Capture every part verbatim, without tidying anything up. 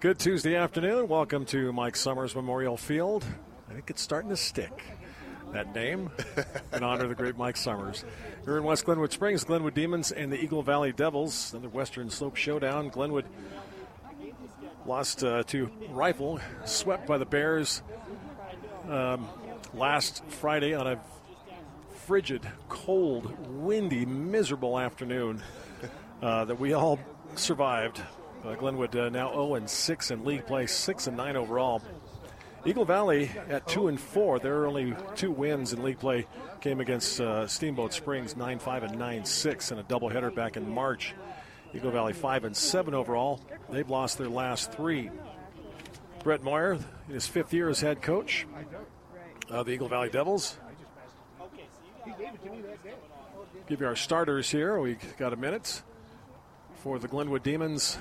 Good Tuesday afternoon. Welcome to Mike Summers Memorial Field. I think it's starting to stick, that name, in honor of the great Mike Summers. Here in West Glenwood Springs, Glenwood Demons and the Eagle Valley Devils. Another Western Slope showdown. Glenwood lost uh, to Rifle, swept by the Bears um, last Friday on a frigid, cold, windy, miserable afternoon uh, that we all survived. Uh, Glenwood uh, now oh and six in league play, six and nine overall. Eagle Valley at two and four. Their only two wins in league play came against uh, Steamboat Springs, nine five and nine six in a doubleheader back in March. Eagle Valley five and seven overall. They've lost their last three. Brett Moyer, in his fifth year as head coach of the Eagle Valley Devils. Give you our starters here. We got a minute for the Glenwood Demons.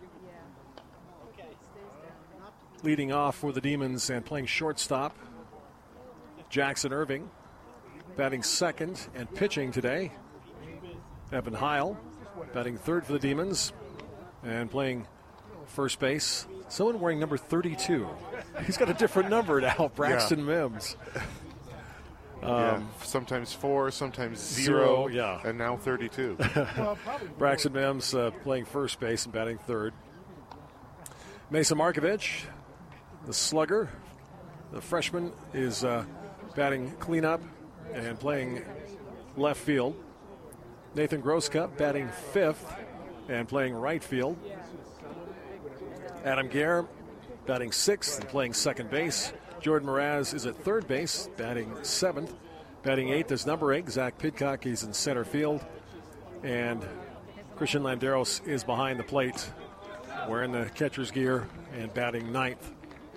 Leading off for the Demons and playing shortstop, Jackson Irving. Batting second and pitching today, Evan Heil. Batting third for the Demons and playing first base, someone wearing number thirty-two. He's got a different number now, Braxton yeah. Mims. Um, yeah, sometimes four, sometimes zero, zero, yeah. and now thirty-two. Braxton Mims uh, playing first base and batting third. Mesa Markovich, the slugger, the freshman, is uh, batting cleanup and playing left field. Nathan Grosscup batting fifth and playing right field. Adam Gare batting sixth and playing second base. Jordan Mraz is at third base, batting seventh. Batting eighth is number eight, Zach Pidcock. He's in center field. And Christian Landeros is behind the plate, wearing the catcher's gear and batting ninth.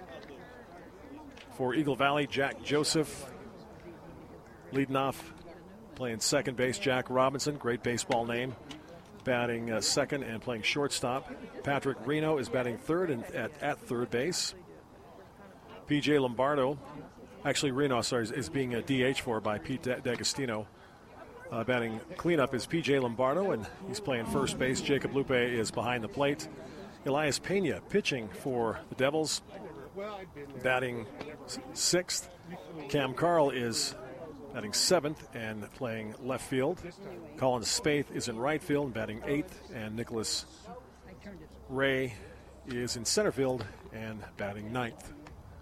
For Eagle Valley, Jack Joseph leading off, playing second base. Jack Robinson, great baseball name, batting uh, second and playing shortstop. Patrick Reno is batting third and at, at third base. P J Lombardo, actually Reno, sorry, is, is being a D H for by Pete D'Agostino. Uh, batting cleanup is P J Lombardo, and he's playing first base. Jacob Lupe is behind the plate. Elias Pena pitching for the Devils, batting sixth. Cam Carl is batting seventh and playing left field. Colin Spaeth is in right field and batting eighth, and Nicholas Ray is in center field and batting ninth.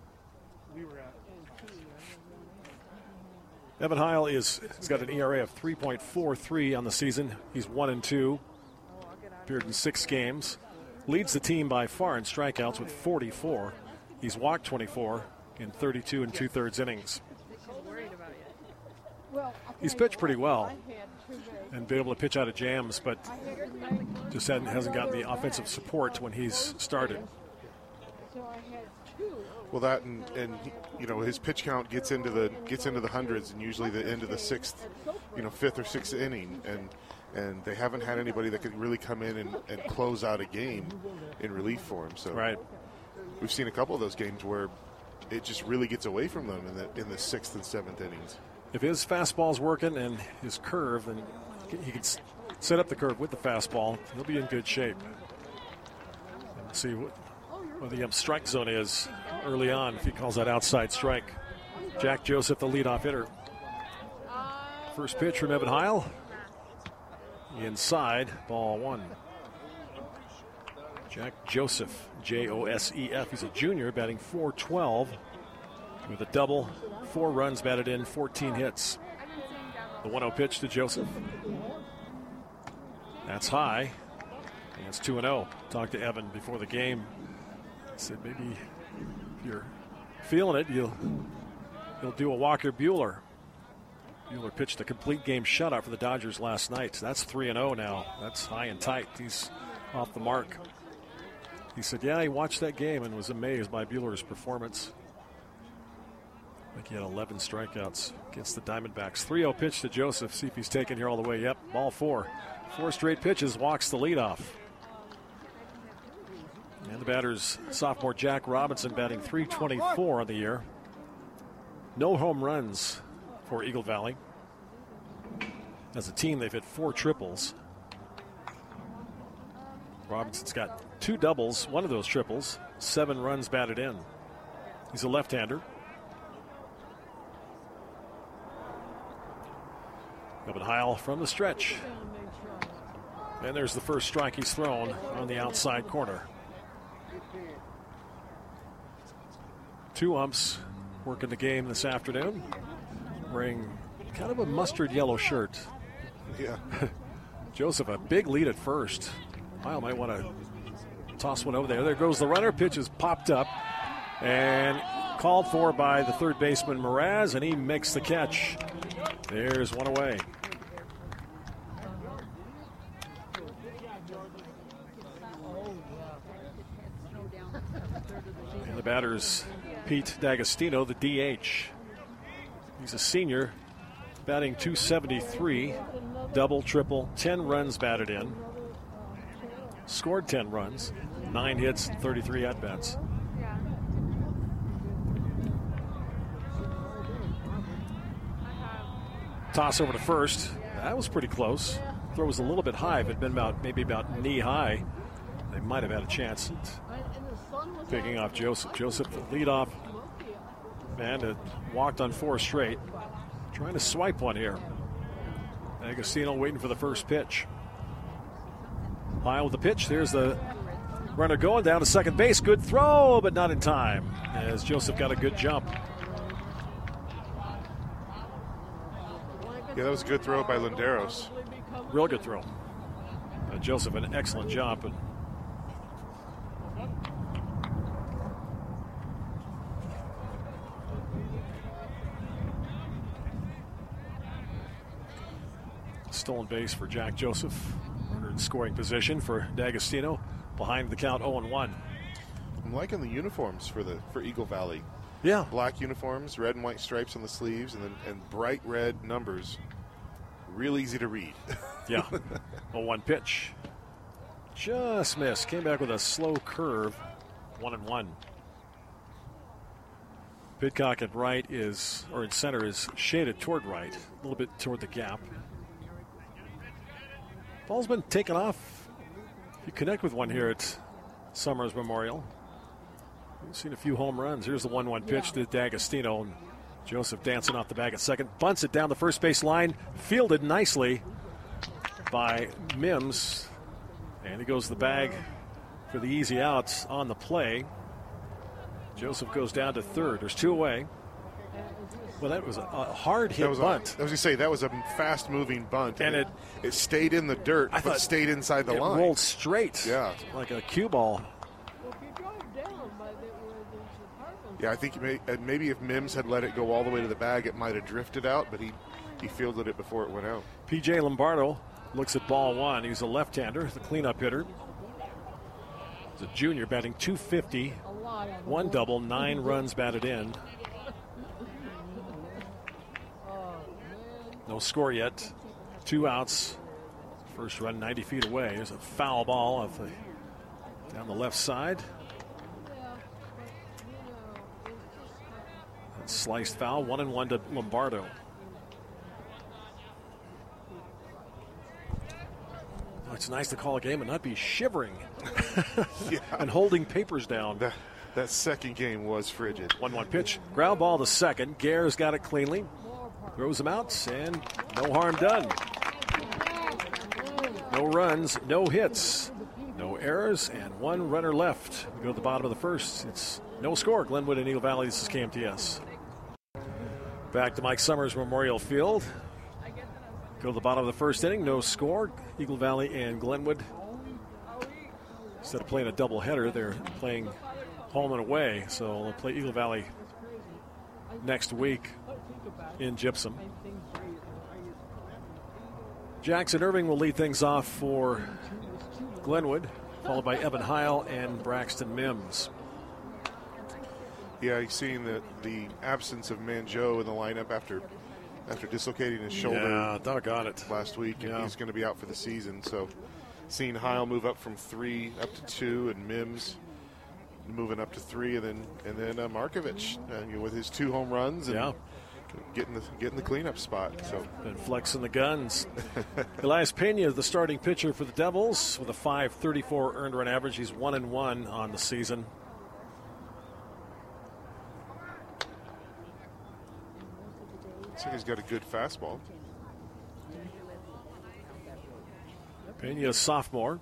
Evan Heil is has got an E R A of three point four three on the season. He's one and two. Appeared in six games. Leads the team by far in strikeouts with forty-four. He's walked twenty-four in thirty-two and two-thirds innings. He's pitched pretty well and been able to pitch out of jams, but just hadn't, hasn't gotten the offensive support when he's started. Well, that and, and you know his pitch count gets into the gets into the hundreds, and usually the end of the sixth, you know, fifth or sixth inning, and and they haven't had anybody that could really come in and, and close out a game in relief for him. So right, we've seen a couple of those games where it just really gets away from them in the in the sixth and seventh innings. If his fastball's working and his curve, then he can set up the curve with the fastball, he'll be in good shape. Let's see what, what the um, strike zone is early on if he calls that outside strike. Jack Joseph, the leadoff hitter. First pitch from Evan Heil. Inside, ball one. Jack Joseph, J O S E F. He's a junior, batting four twelve with a double, four runs batted in, fourteen hits. The one oh pitch to Joseph. That's high. And it's two and oh. Talked to Evan before the game. Said maybe if you're feeling it, you'll, you'll do a Walker Buehler. Buehler pitched a complete game shutout for the Dodgers last night. That's three and oh now. That's high and tight. He's off the mark. He said, yeah, he watched that game and was amazed by Buehler's performance. I think he had eleven strikeouts against the Diamondbacks. three oh pitch to Joseph. See if he's taken here all the way. Yep, ball four. Four straight pitches, walks the leadoff. And the batter's sophomore Jack Robinson batting three twenty-four on the year. No home runs for Eagle Valley. As a team, they've hit four triples. Robinson's got two doubles, one of those triples. seven runs batted in. He's a left-hander. Evan Heil from the stretch. And there's the first strike he's thrown on the outside corner. Two umps working the game this afternoon, wearing kind of a mustard yellow shirt. Yeah. Joseph, a big lead at first. Heil might want to toss one over there. There goes the runner. Pitch is popped up and called for by the third baseman Mraz, and he makes the catch. There's one away. And the batter's Pete D'Agostino, the D H. He's a senior, batting two seventy-three, double, triple, ten runs batted in. Scored ten runs, nine hits, and thirty-three at-bats. Toss over to first. That was pretty close. Throw was a little bit high. If it had been about maybe about knee high, they might have had a chance at picking off Joseph. Joseph, the leadoff man, had walked on four straight. Trying to swipe one here. Agostino waiting for the first pitch. Heil with the pitch. There's the runner going down to second base. Good throw, but not in time, as Joseph got a good jump. Yeah, that was a good throw by Linderos. Real good throw. Uh, Joseph, an excellent job. And stolen base for Jack Joseph. Runner in scoring position for D'Agostino. Behind the count, oh and one. I'm liking the uniforms for the for Eagle Valley. Yeah. Black uniforms, red and white stripes on the sleeves, and then and bright red numbers. Real easy to read. Yeah. oh one pitch. Just missed. Came back with a slow curve. One and one. Pidcock at right is, or in center, is shaded toward right. A little bit toward the gap. Ball's been taken off. You connect with one here at Summers Memorial. We've seen a few home runs. Here's the one one pitch to D'Agostino. And Joseph dancing off the bag at second. Bunts it down the first base line. Fielded nicely by Mims. And he goes to the bag for the easy outs on the play. Joseph goes down to third. There's two away. Well, that was a, a hard hit that was bunt. A, I was going to say, that was a fast-moving bunt. And, and it, it, it stayed in the dirt, I but stayed inside the it line. It rolled straight. Yeah. Like a cue ball. Yeah, I think may, maybe if Mims had let it go all the way to the bag, it might have drifted out, but he, he fielded it before it went out. P J Lombardo looks at ball one. He's a left-hander, the cleanup hitter. He's a junior, batting two fifty. One double, nine runs batted in. No score yet. Two outs. First run ninety feet away. There's a foul ball off the, down the left side. Sliced foul, one and one to Lombardo. Oh, it's nice to call a game and not be shivering Yeah. and holding papers down. That, that second game was frigid. one one pitch. Ground ball to second. Gare's got it cleanly. Throws him out, and no harm done. No runs, no hits, no errors, and one runner left. We go to the bottom of the first. It's no score. Glenwood and Eagle Valley. This is K M T S. Back to Mike Summers Memorial Field. Go to the bottom of the first inning. No score. Eagle Valley and Glenwood. Instead of playing a doubleheader, they're playing home and away. So they'll play Eagle Valley next week in Gypsum. Jackson Irving will lead things off for Glenwood, followed by Evan Heil and Braxton Mims. Yeah, you've seen the, the absence of Manjo in the lineup after after dislocating his shoulder yeah, doggone it. last week, and Yeah. he's going to be out for the season. So seeing Heil move up from three up to two, and Mims moving up to three, and then and then uh, Markovich uh, you know, with his two home runs and Yeah. getting the getting the cleanup spot. So Been flexing the guns. Elias Pena, the starting pitcher for the Devils, with a five thirty-four earned run average. He's one and one on the season. Looks like he's got a good fastball. Pena, sophomore.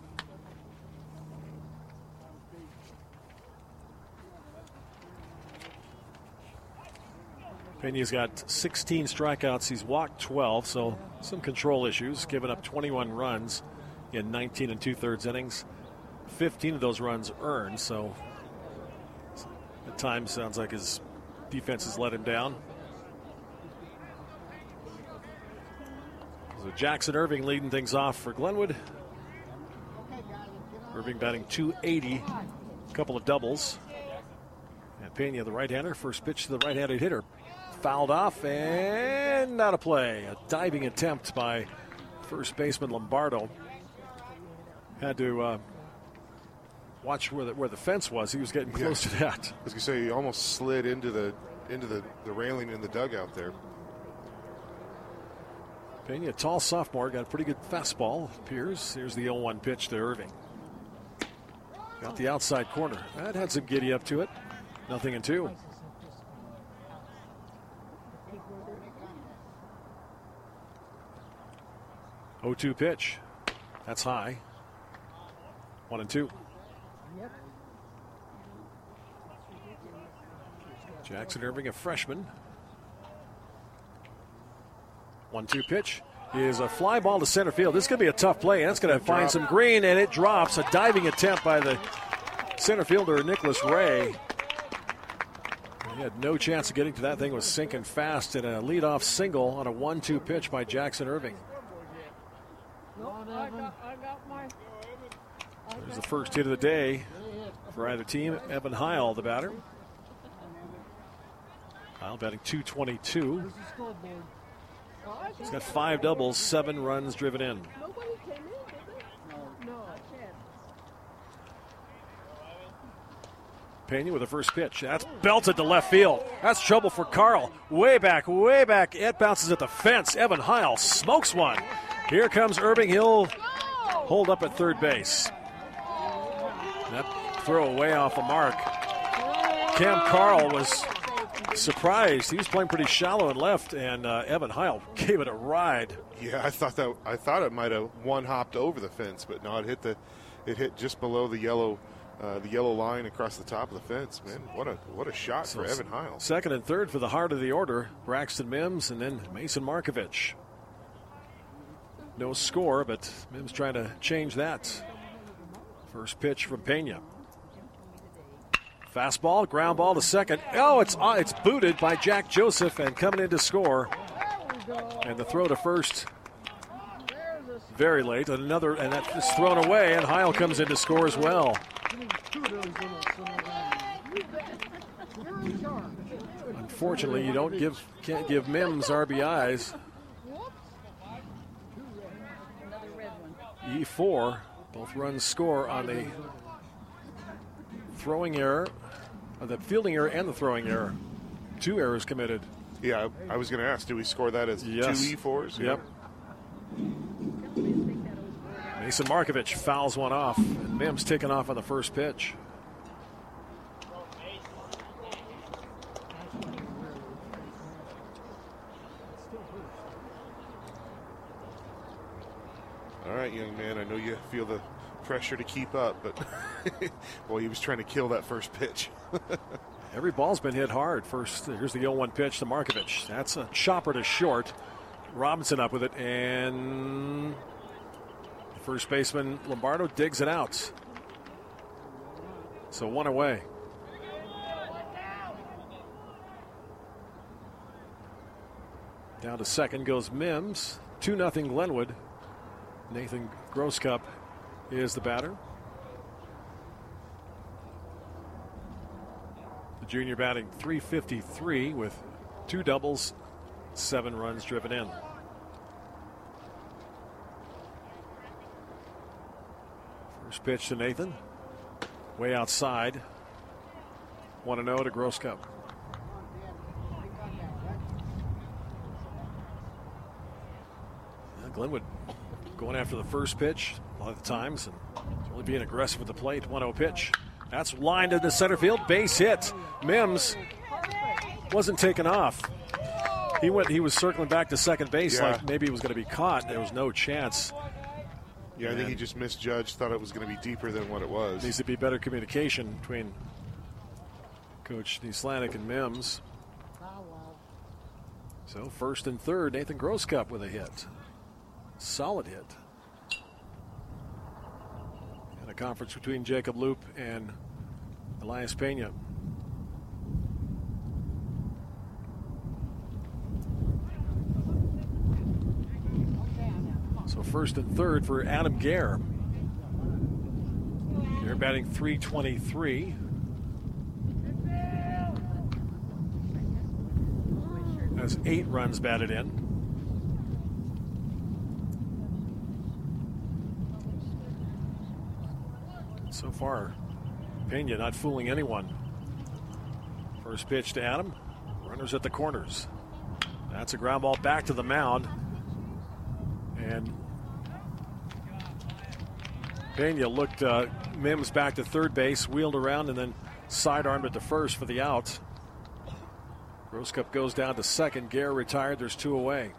Pena's got sixteen strikeouts. He's walked twelve, so some control issues, giving up twenty-one runs in nineteen and two-thirds innings. fifteen of those runs earned, so at times sounds like his defense has let him down. So Jackson Irving leading things off for Glenwood. Irving batting two eighty, a couple of doubles. And Pena, the right-hander, first pitch to the right-handed hitter. Fouled off and out of play. A diving attempt by first baseman Lombardo. Had to uh, watch where the, where the fence was. He was getting close yeah. to that. I was going to say, he almost slid into the into the, the railing in the dugout there. Pena, a tall sophomore, got a pretty good fastball, appears. Here's the oh one pitch to Irving. Got the outside corner. That had some giddy up to it. Nothing in two. oh two pitch. That's high. One and two. Jackson Irving, a freshman. one two pitch is a fly ball to center field. This is going to be a tough play. That's going to find drop. some green, and it drops. A diving attempt by the center fielder, Nicholas Ray. He had no chance of getting to that thing. Was sinking fast in a leadoff single on a one two pitch by Jackson Irving. There's the first hit of the day for either team. Evan Heil, the batter. Heil batting two twenty-two. He's got five doubles, seven runs driven in. Pena with the first pitch. That's belted to left field. That's trouble for Carl. Way back, way back. It bounces at the fence. Evan Heil smokes one. Here comes Irving. He'll hold up at third base. That throw way off the mark. Cam Carl was surprised. He was playing pretty shallow and left, and uh, Evan Heil gave it a ride. Yeah, I thought that I thought it might have one hopped over the fence, but no, it hit the it hit just below the yellow uh, the yellow line across the top of the fence. Man, what a what a shot so for Evan Heil. Second and third for the heart of the order, Braxton Mims and then Mason Markovich. No score, but Mims trying to change that. First pitch from Pena. Fastball, ground ball to second. Oh, it's uh, it's booted by Jack Joseph and coming in to score. And the throw to first very late. Another, and that's thrown away, and Heil comes in to score as well. Unfortunately, you don't give can't give Mims R B Is. E four, both runs score on the throwing error, uh, the fielding error and the throwing error. Two errors committed. Yeah, I was going to ask, do we score that as yes. two E fours? Yep. Mason Markovich fouls one off, and Mims taken off on the first pitch. All right, young man, I know you feel the pressure to keep up, but well, he was trying to kill that first pitch. Every ball's been hit hard. First, here's the oh one pitch to Markovich. That's a chopper to short. Robinson up with it, and first baseman Lombardo digs it out. So one away. Down to second goes Mims. two nothing Glenwood. Nathan Grosscup is the batter. The junior batting three fifty-three with two doubles, seven runs driven in. First pitch to Nathan. Way outside. one and oh to Grosscup. Glenwood going after the first pitch a lot of the times and really being aggressive with the plate. one oh pitch. That's lined into center field. Base hit. Mims wasn't taken off. He went. He was circling back to second base Yeah. like maybe he was going to be caught. There was no chance. Yeah, I think he just misjudged, thought it was going to be deeper than what it was. Needs to be better communication between Coach Neslanik and Mims. So first and third, Nathan Groscup with a hit. Solid hit. And a conference between Jacob Loop and Elias Pena. So first and third for Adam Gare. They're batting three twenty-three. Has eight runs batted in. So far, Pena not fooling anyone. First pitch to Adam. Runners at the corners. That's a ground ball back to the mound. And Pena looked uh, Mims back to third base, wheeled around, and then sidearmed it to first for the out. Groscup goes down to second. Gare retired. There's two away.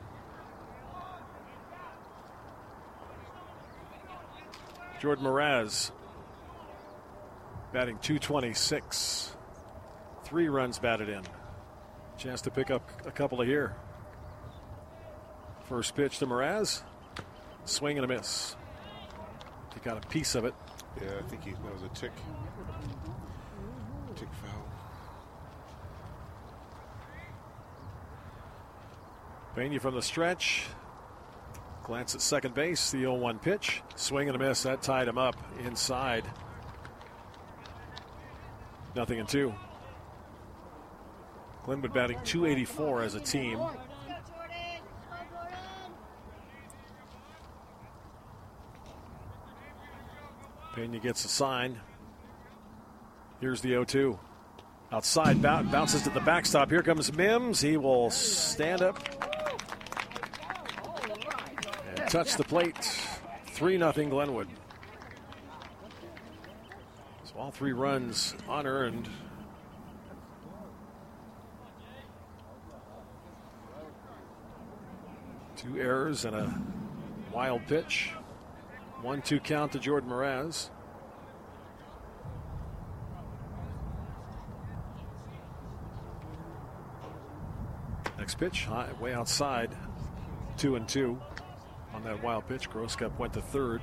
Jordan Mraz batting two twenty-six. Three runs batted in. Chance to pick up a couple of here. First pitch to Mraz. Swing and a miss. He got a piece of it. Yeah, I think he, that was a tick. Tick foul. Pena from the stretch. Glance at second base. The oh one pitch. Swing and a miss. That tied him up inside. Nothing in two. Glenwood batting two eighty-four as a team. Pena gets a sign. Here's the oh two. Outside, bounces to the backstop. Here comes Mims. He will stand up and touch the plate. three nothing Glenwood. So all three runs unearned. Two errors and a wild pitch. one two count to Jordan Mraz. Next pitch, high, way outside. Two and two on that wild pitch. Groscup went to third.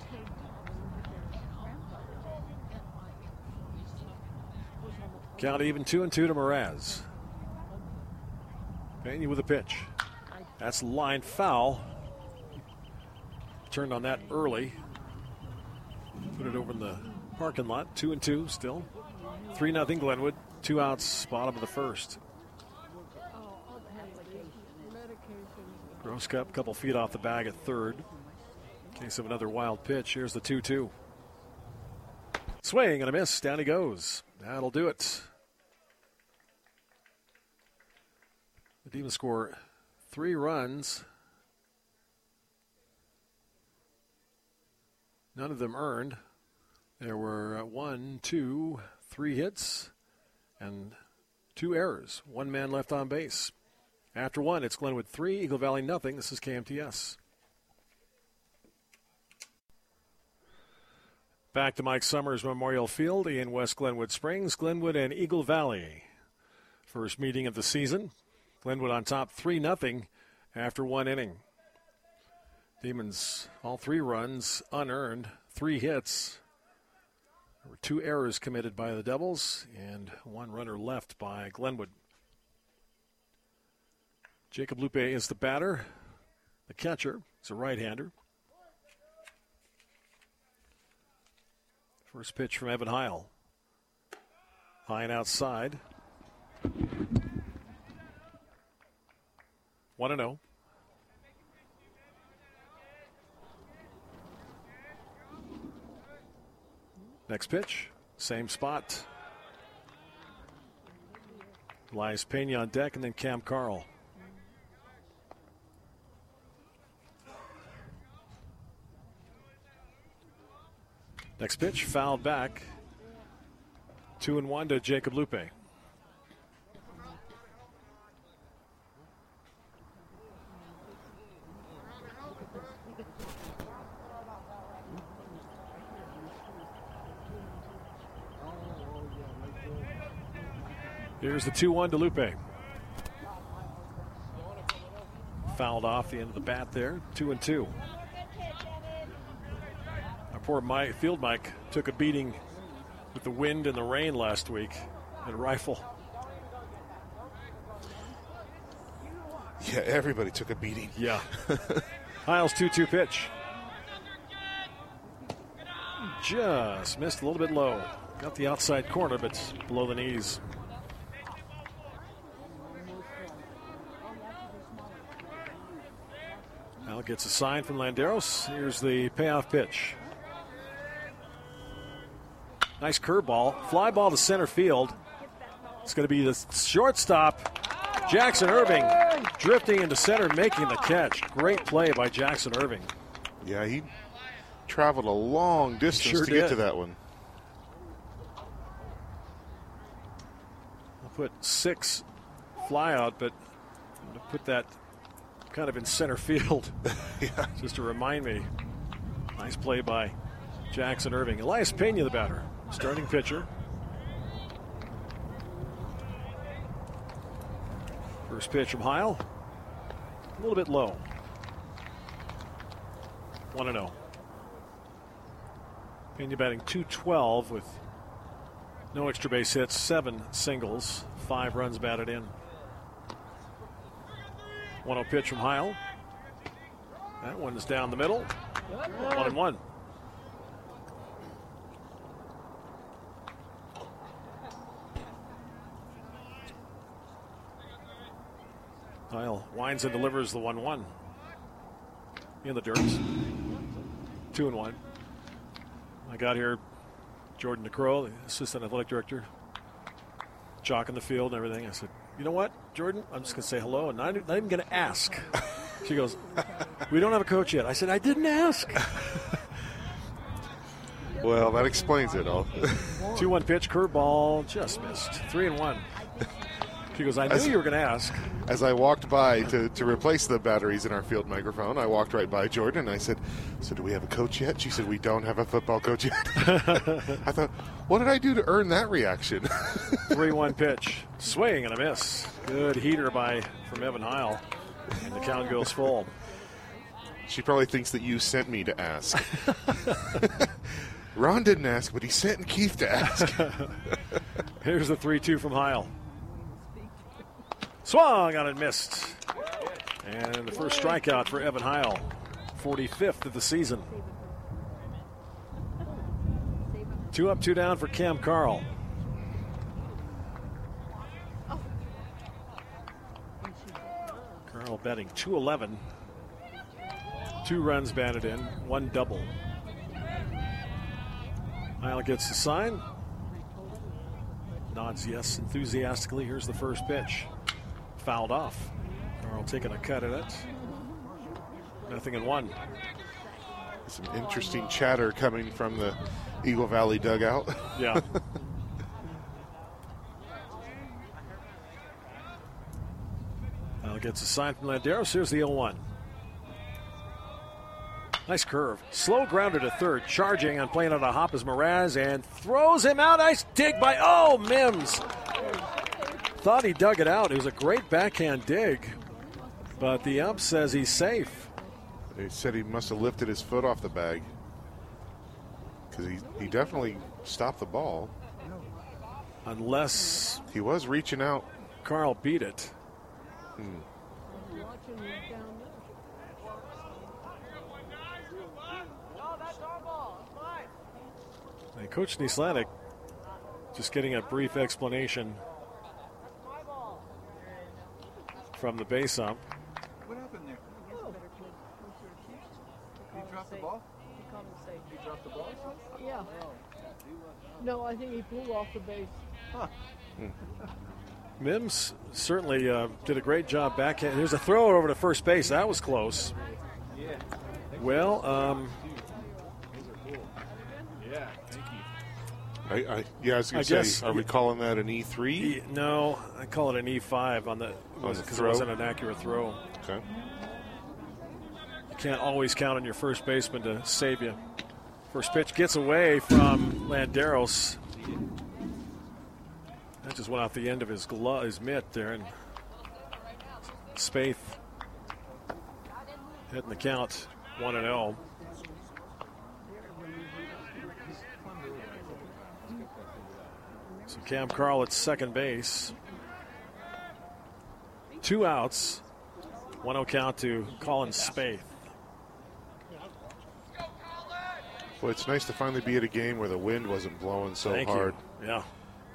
Count even, two and two to Mraz. Pena with a pitch. That's line foul. Turned on that early. Put it over in the parking lot. Two and two still. Three nothing Glenwood. Two outs, bottom of the first. Groscup, couple feet off the bag at third. In case of another wild pitch, here's the two two. Swing and a miss. Down he goes. That'll do it. The Demons score three runs. None of them earned. There were uh, one, two, three hits, and two errors. One man left on base. After one, it's Glenwood three, Eagle Valley nothing. This is K M T S. Back to Mike Summers Memorial Field in West Glenwood Springs. Glenwood and Eagle Valley. First meeting of the season. Glenwood on top three nothing after one inning. Demons, all three runs unearned, three hits. There were two errors committed by the Devils and one runner left by Glenwood. Jacob Lupe is the batter. The catcher is a right-hander. First pitch from Evan Heil. High and outside. one and oh. Next pitch, same spot. Elias Pena on deck, and then Cam Carl. Next pitch, fouled back. Two and one to Jacob Lupe. Here's the two one to Lupe. Fouled off the end of the bat there. Two and two. Our poor Mike, field Mike took a beating with the wind and the rain last week at Rifle. Yeah, everybody took a beating. Yeah. Hiles two two pitch. Just missed a little bit low. Got the outside corner, but below the knees. Now gets a sign from Landeros. Here's the payoff pitch. Nice curveball. Fly ball to center field. It's going to be the shortstop, Jackson Irving, drifting into center, making the catch. Great play by Jackson Irving. Yeah, he traveled a long distance Sure to did. get to that one. I'll put six fly out, but I'm going to put that kind of in center field. Yeah. Just to remind me. Nice play by Jackson Irving. Elias Pena, the batter, starting pitcher. First pitch from Heil. A little bit low. one and oh. Pena batting two twelve with no extra base hits, seven singles, five runs batted in. one oh pitch from Heil. That one is down the middle. One and one. Heil winds and delivers the one one. In the dirt. Two and one. I got here, Jordan DeCrow, the assistant athletic director, chalking the field and everything. I said, you know what, Jordan? I'm just going to say hello and not, not even going to ask. She goes, we don't have a coach yet. I said, I didn't ask. Well, that explains it all. two one pitch, curveball, just missed. Three and one. She goes, I knew As- you were going to ask. As I walked by to, to replace the batteries in our field microphone, I walked right by Jordan and I said, so do we have a coach yet? She said, we don't have a football coach yet. I thought, what did I do to earn that reaction? three one pitch. Swing and a miss. Good heater by from Evan Heil. And the count goes full. She probably thinks that you sent me to ask. Ron didn't ask, but he sent Keith to ask. Here's the three two from Heil. Swung on and missed. And the first strikeout for Evan Heil. forty-fifth of the season. Two up, two down for Cam Carl. Carl batting two eleven. Two runs batted in, one double. Heil gets the sign. Nods yes enthusiastically. Here's the first pitch. Fouled off. Carl taking a cut at it. Nothing in one. Some interesting chatter coming from the Eagle Valley dugout. Yeah. Now gets a sign from Landeros. Here's the oh one. Nice curve. Slow grounder to third. Charging on playing on a hop is Mraz and throws him out. Nice dig by, oh, Mims. Thought he dug it out. It was a great backhand dig. But the ump says he's safe. They said he must have lifted his foot off the bag. Because he, he definitely stopped the ball. Unless He was reaching out. Carl beat it. Hmm. And Coach Nislanik just getting a brief explanation from the base ump. What happened there? He dropped the ball? He dropped the ball? Yeah. No, I think he flew off the base. Huh. Mims certainly uh, did a great job backhand. There's a throw over to first base. That was close. Yeah. Well, um, Yeah, thank you. I, I, yeah, I was going I to say, guess- are we calling that an E three? E, no, I call it an E five on the On the because it throw? wasn't an accurate throw. Okay. You can't always count on your first baseman to save you. First pitch gets away from Landeros. That just went off the end of his glove, his mitt there, and Spaeth hitting the count one and oh. So Cam Carl at second base. Two outs. one oh count to Colin Spaeth. Well, it's nice to finally be at a game where the wind wasn't blowing so Thank hard. You. Yeah.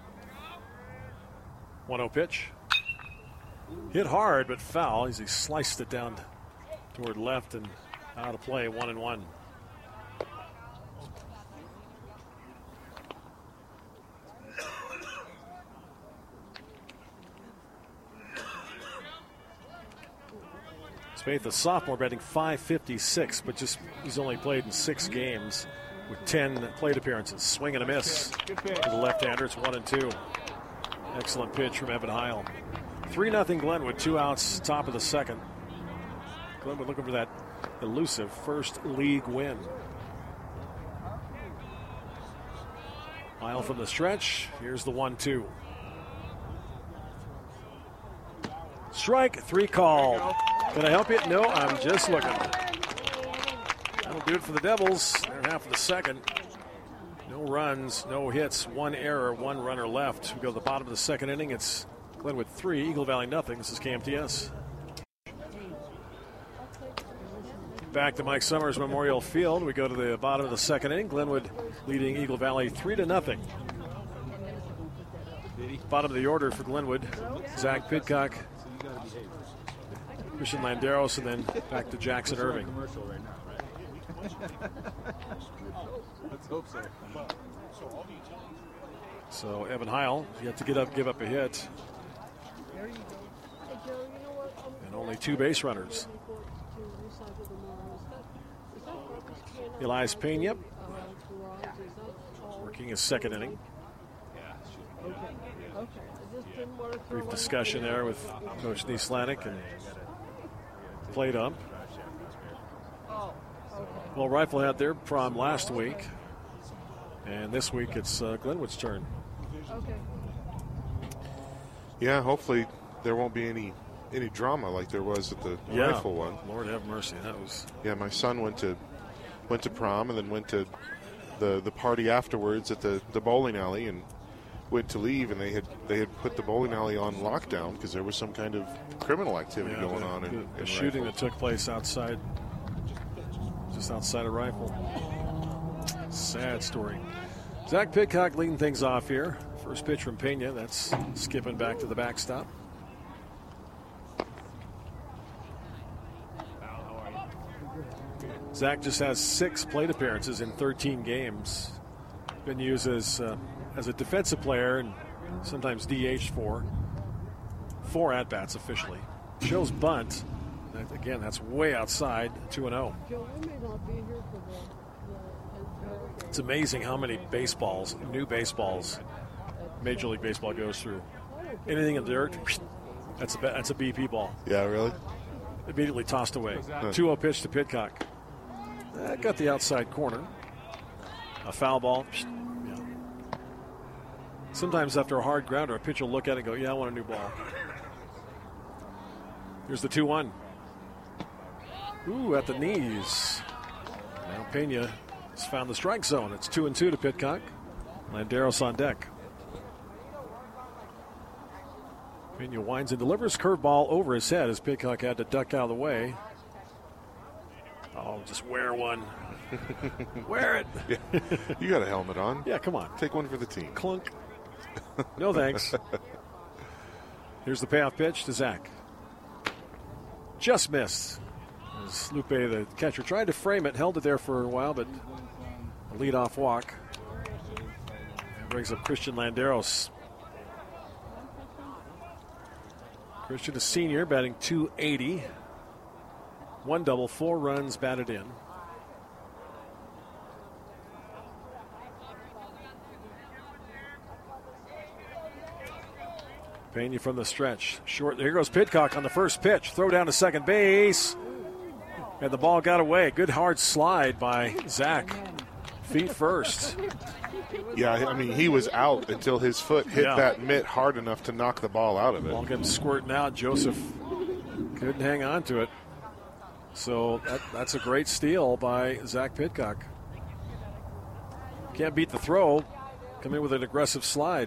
one oh pitch. Hit hard, but foul as he sliced it down toward left and out of play, one and one. Spaeth, a sophomore, batting five fifty-six, but just he's only played in six games with ten plate appearances. Swing and a miss to the left-hander. It's one and two. Excellent pitch from Evan Heil. three nothing Glenwood, two outs, top of the second. Glenwood looking for that elusive first league win. Heil from the stretch. Here's the one two. Strike, three called. Can I help you? No, I'm just looking. That'll do it for the Devils. They're half of the second. No runs, no hits, one error, one runner left. We go to the bottom of the second inning. It's Glenwood three, Eagle Valley nothing. This is K M T S. Back to Mike Summers Memorial Field. We go to the bottom of the second inning. Glenwood leading Eagle Valley three to nothing. Bottom of the order for Glenwood. Zach Pidcock, Christian Landeros, and then back to Jackson Irving. Let's hope so. So Evan Heil yet to get up, give up a hit, and only two base runners. Elias Pena working his second inning. Brief discussion there with Coach Neeslanik and plate ump. Well, Rifle had their prom last week, and this week it's uh, Glenwood's turn. Okay. Yeah, hopefully there won't be any any drama like there was at the Yeah. Rifle one. Lord have mercy. That was Yeah, my son went to went to prom and then went to the the party afterwards at the, the bowling alley and went to leave, and they had they had put the bowling alley on lockdown because there was some kind of criminal activity yeah, going the, on in, the, in the shooting Rifle. that took place outside, just outside of Rifle. Sad story. Zach Pidcock leading things off here. First pitch from Pena. That's skipping back to the backstop. Zach just has six plate appearances in thirteen games. Been used as uh, as a defensive player and sometimes D H for four at-bats officially. Shows bunt. That, again, that's way outside, two and oh. Joe, we may not be here for the, the It's amazing how many baseballs, new baseballs, Major League Baseball goes through. Anything in the dirt, that's a, that's a B P ball. Yeah, really? Immediately tossed away. two oh pitch to Pidcock. That got the outside corner. A foul ball. Yeah. Sometimes after a hard grounder, a pitcher will look at it and go, yeah, I want a new ball. Here's the two one. Ooh, at the knees. Now Pena has found the strike zone. It's two and two to Pidcock. Landeros on deck. Pena winds and delivers. Curveball over his head as Pidcock had to duck out of the way. Oh, just wear one. Wear it. Yeah. You got a helmet on. Yeah, come on. Take one for the team. Clunk. No thanks. Here's the payoff pitch to Zach. Just missed. As Lupe, the catcher, tried to frame it, held it there for a while, but a leadoff walk. And brings up Christian Landeros. Christian, a senior, batting two eighty. One double, four runs batted in. Pena from the stretch. Short. Here goes Pidcock on the first pitch. Throw down to second base. And the ball got away. Good hard slide by Zach. Feet first. Yeah, I mean, he was out until his foot hit Yeah. that mitt hard enough to knock the ball out of it. Ball came squirting out. Joseph couldn't hang on to it. So that, that's a great steal by Zach Pidcock. Can't beat the throw. Come in with an aggressive slide.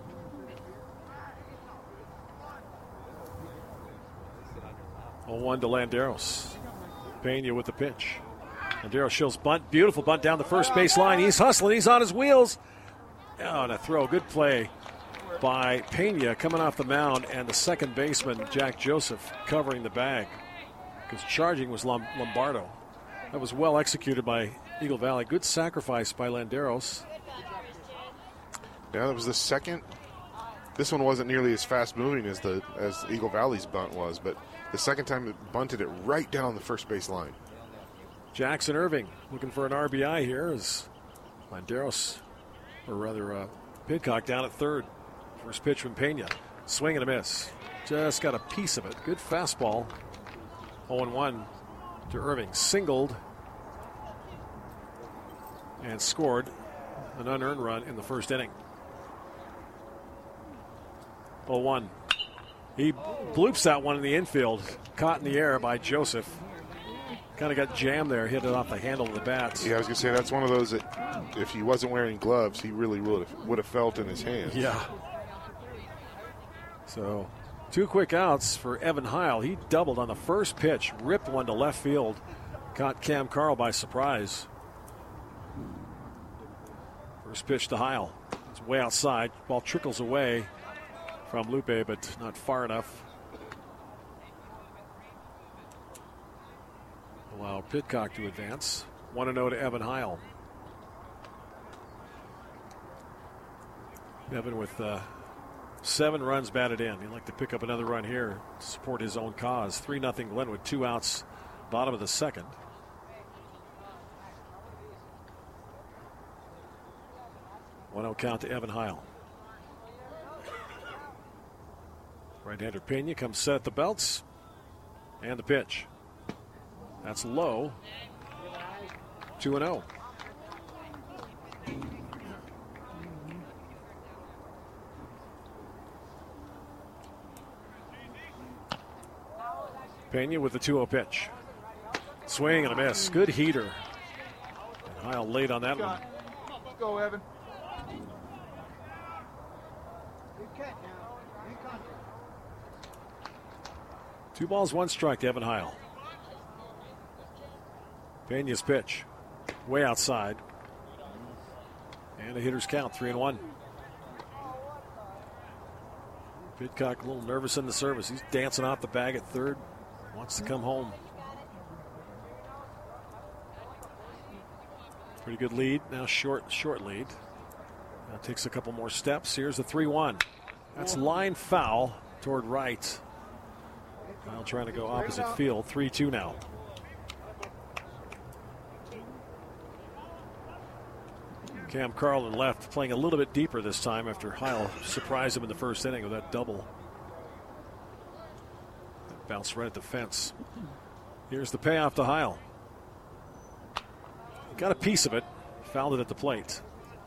oh one to Landeros. Pena with the pitch. Landeros shows bunt. Beautiful bunt down the first baseline. He's hustling. He's on his wheels. Oh, and a throw. Good play by Pena coming off the mound, and the second baseman, Jack Joseph, covering the bag because charging was Lom- Lombardo. That was well executed by Eagle Valley. Good sacrifice by Landeros. Yeah, that was the second. This one wasn't nearly as fast moving as the as Eagle Valley's bunt was, but the second time it bunted it right down the first base line. Jackson Irving looking for an R B I here as Landeros, or rather uh, Pidcock down at third. First pitch from Pena. Swing and a miss. Just got a piece of it. Good fastball. oh one to Irving. Singled and scored an unearned run in the first inning. oh one. He bloops that one in the infield. Caught in the air by Joseph. Kind of got jammed there. Hit it off the handle of the bats. Yeah, I was going to say that's one of those that if he wasn't wearing gloves, he really would have, would have felt in his hands. Yeah. So, two quick outs for Evan Heil. He doubled on the first pitch, ripped one to left field, caught Cam Carl by surprise. First pitch to Heil. It's way outside. Ball trickles away from Lupe, but not far enough. Allow Pidcock to advance. one oh to Evan Heil. Evan with uh, seven runs batted in. He'd like to pick up another run here to support his own cause. three nothing Glenwood, two outs, bottom of the second. one oh count to Evan Heil. Right-hander Pena comes set at the belts. And the pitch. That's low. two and oh. Pena with the two oh pitch. Swing and a miss. Good heater. And Heil late on that one. Let's go, Evan. Two balls, one strike to Evan Heil. Pena's pitch. Way outside. And a hitter's count, three and one. Pidcock a little nervous in the service. He's dancing off the bag at third. Wants to come home. Pretty good lead. Now short, short lead. Now takes a couple more steps. Here's the three one. That's line foul toward right. Kyle trying to go opposite field. three two now. Cam Carlin left, playing a little bit deeper this time after Heil surprised him in the first inning with that double. That bounced right at the fence. Here's the payoff to Heil. Got a piece of it, fouled it at the plate.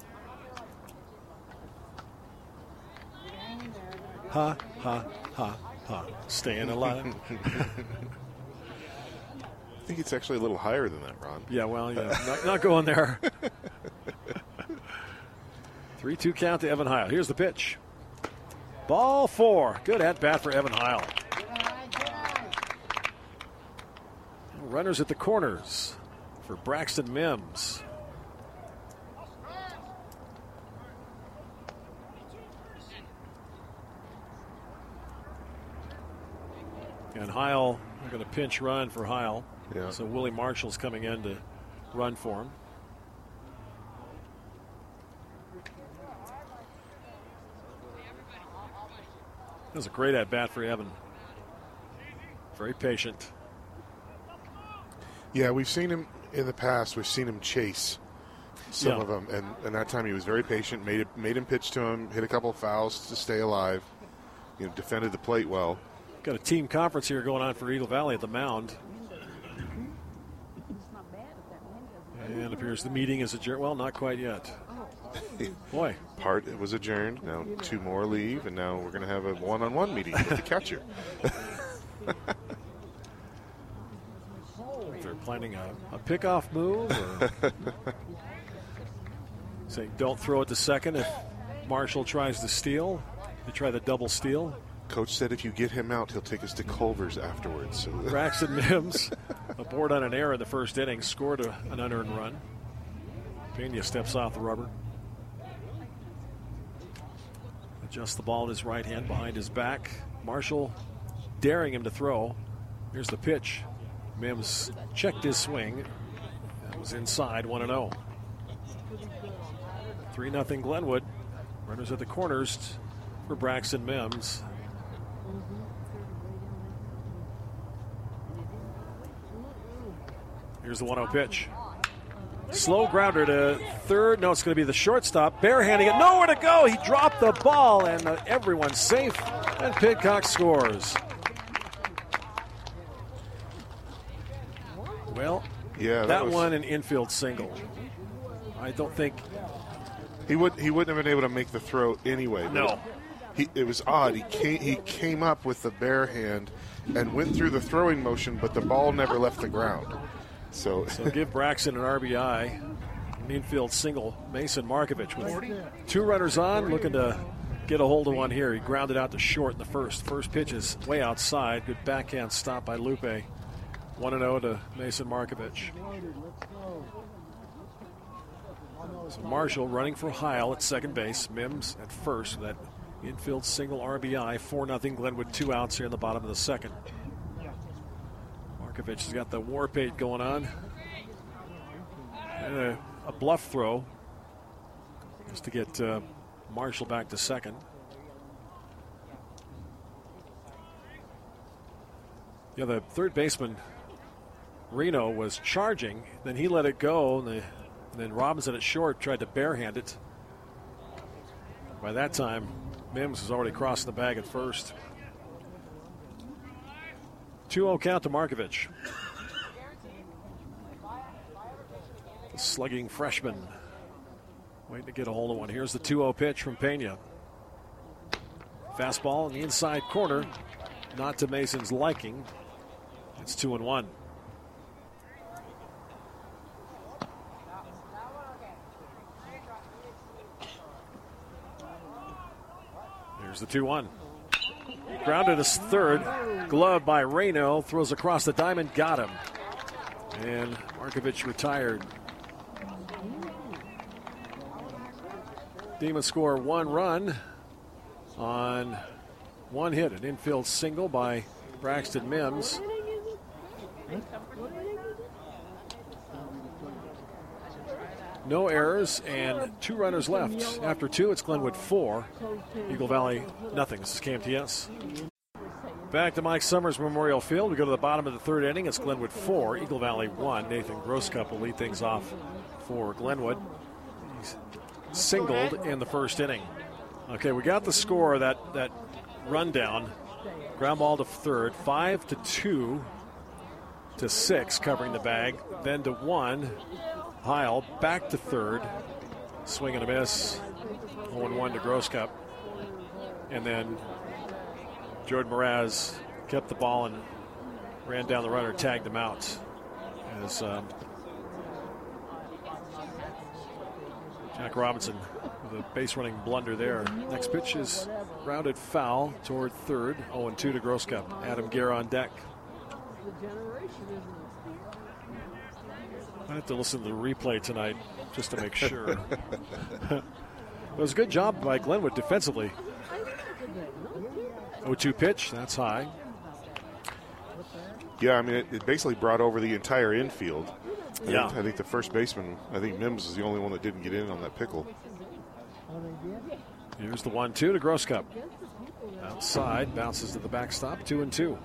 Ha, ha, ha, ha. Staying alive. I think it's actually a little higher than that, Ron. Yeah, well, yeah, not, not going there. three two count to Evan Heil. Here's the pitch. Ball four. Good at bat for Evan Heil. Runners at the corners for Braxton Mims. And Heil, they're going to pinch run for Heil. Yeah. So Willie Marshall's coming in to run for him. That was a great at-bat for Evan. Very patient. Yeah, we've seen him in the past. We've seen him chase some Yeah. of them, and, and that time he was very patient, made it, made him pitch to him, hit a couple of fouls to stay alive, you know, defended the plate well. Got a team conference here going on for Eagle Valley at the mound. And it appears the meeting is adjourned. Well, not quite yet. Boy. Part it was adjourned. Now two more leave, and now we're going to have a one-on-one meeting with the catcher. If they're planning a, a pickoff move or saying don't throw it to second if Marshall tries to steal. They try the double steal. Coach said if you get him out, he'll take us to Culver's afterwards. So. Braxton Mims aboard on an error in the first inning, scored a, an unearned run. Pena steps off the rubber. Adjusts the ball in his right hand behind his back. Marshall daring him to throw. Here's the pitch. Mims checked his swing. That was inside, one and oh. three nothing Glenwood. Runners at the corners for Braxton Mims. Here's the one oh pitch. Slow grounder to third. No, it's going to be the shortstop. Barehanding it. Nowhere to go. He dropped the ball, and uh, everyone's safe. And Pidcock scores. Well, yeah, that, that was, one an infield single. I don't think he would. He wouldn't have been able to make the throw anyway. No. He, it was odd. He came. He came up with the bare hand and went through the throwing motion, but the ball never left the ground. So, so give Braxton an R B I, an infield single. Mason Markovich with two runners on, looking to get a hold of one here. He grounded out to short in the first. First pitch is way outside. Good backhand stop by Lupe. one and oh to Mason Markovich. So Marshall running for Heil at second base. Mims at first. That infield single R B I. four nothing Glenwood, two outs here in the bottom of the second. Markovich has got the Warpaint going on. And a, a bluff throw just to get uh, Marshall back to second. Yeah, the third baseman, Reno, was charging. Then he let it go. And, the, and then Robinson at short tried to barehand it. By that time, Mims was already crossing the bag at first. two oh count to Markovich. The slugging freshman. Waiting to get a hold of one. Here's the two oh pitch from Pena. Fastball in the inside corner. Not to Mason's liking. It's two and one. Here's the two one. Grounded to third. Glove by Reno. Throws across the diamond. Got him. And Markovich retired. Demons score one run on one hit. An infield single by Braxton Mims. No errors and two runners left. After two, it's Glenwood four. Eagle Valley nothing. This is K M T S. Back to Mike Summers Memorial Field. We go to the bottom of the third inning. It's Glenwood four, Eagle Valley one. Nathan Grosscup will lead things off for Glenwood. He's singled in the first inning. Okay, we got the score, that, that rundown. Ground ball to third, five to two to six covering the bag. Then to one. Heil back to third. Swing and a miss. oh and one to Grosscup. And then Jordan Mraz kept the ball and ran down the runner, tagged him out. As um, Jack Robinson with a base running blunder there. Next pitch is grounded foul toward third. oh and two to Grosscup. Adam Guerra on deck. I have to listen to the replay tonight just to make sure. It was a good job by Glenwood defensively. oh two pitch, that's high. Yeah, I mean, it, it basically brought over the entire infield. I Yeah. think, I think the first baseman, I think Mims is the only one that didn't get in on that pickle. Here's the one two to Grosscup. Outside, bounces to the backstop, two and two.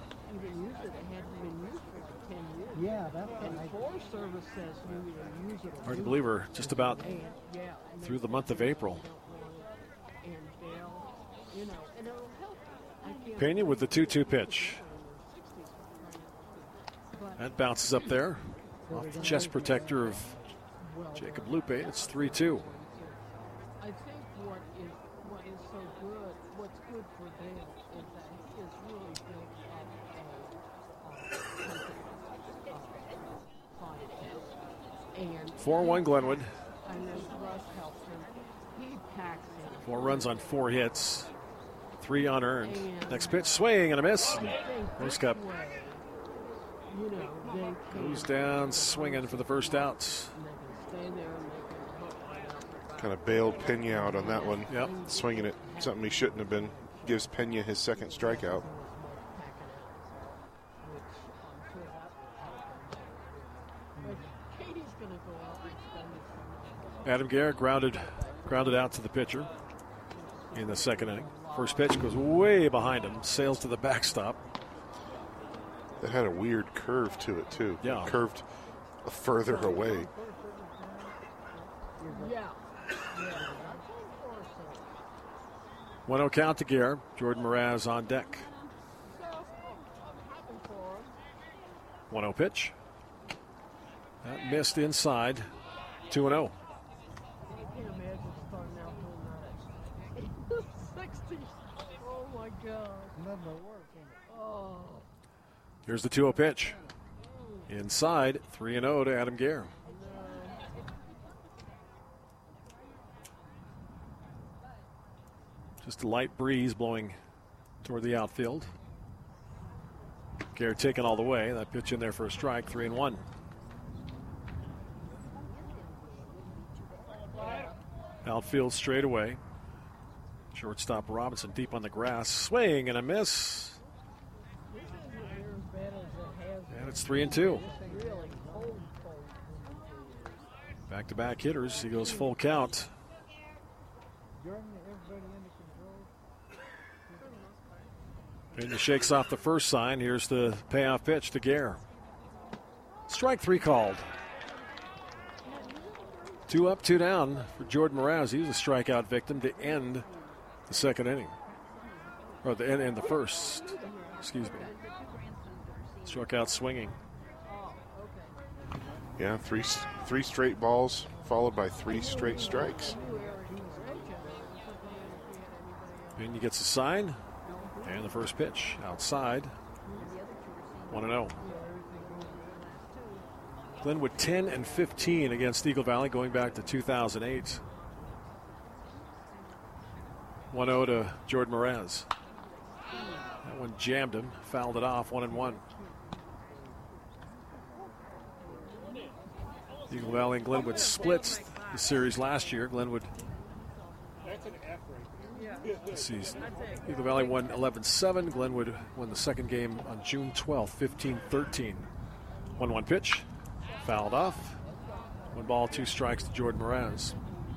Yeah, that's what Forest Service says you either use it or Hard to lose believe we're just about it. And, yeah, and through the they- month of April. and they'll, you know, and it'll help. I can't- Pena with the two two pitch. That bounces up there off the chest protector of well. Jacob Lupe, it's three two. I think what is what is so good, what's good for Dale is that he has really built up a uh, hunting, uh, and four one Glenwood. and as Russ helps him, he packs it. Four runs on four hits. Three unearned. And Next pitch, swing and a miss. I think Goes this Cup. way, you know, they can, Goes down swinging for the first out. and they can stay there and they can hook right out. Kind of bailed Pena out on that one. Yep. Swinging it, something he shouldn't have been. Gives Pena his second strikeout. Adam Garrett grounded, grounded out to the pitcher in the second inning. First pitch goes way behind him, sails to the backstop. It had a weird curve to it too. Yeah. It curved further away. Yeah. one oh count to Garrett. Jordan Mraz on deck. one oh pitch. That missed inside. two and oh. I can't imagine starting out doing that. sixty. Oh my God. Never work. Oh. Here's the two oh pitch. Inside, three and oh to Adam Garrett. Just a light breeze blowing toward the outfield. Garrett taking all the way. That pitch in there for a strike, three and one. Outfield straight away. Shortstop Robinson deep on the grass. Swing and a miss. And it's three and two. Back-to-back hitters. He goes full count. Pena shakes off the first sign. Here's the payoff pitch to Garrett. Strike three called. Two up, two down for Jordan Mraz. He was a strikeout victim to end the second inning. Or the end, end the first. Excuse me. Struck out swinging. Yeah, three three straight balls followed by three straight strikes. Pena gets a sign. And the first pitch outside. one and oh. Glenwood ten and fifteen against Eagle Valley going back to two thousand eight. one oh to Jordan Mraz. That one jammed him, fouled it off, one and one. Eagle Valley and Glenwood splits the series last year. Glenwood. This season. Eagle Valley won eleven seven. Glenwood won the second game on June twelfth, fifteen thirteen. one one pitch. Fouled off. One ball, two strikes to Jordan Mraz.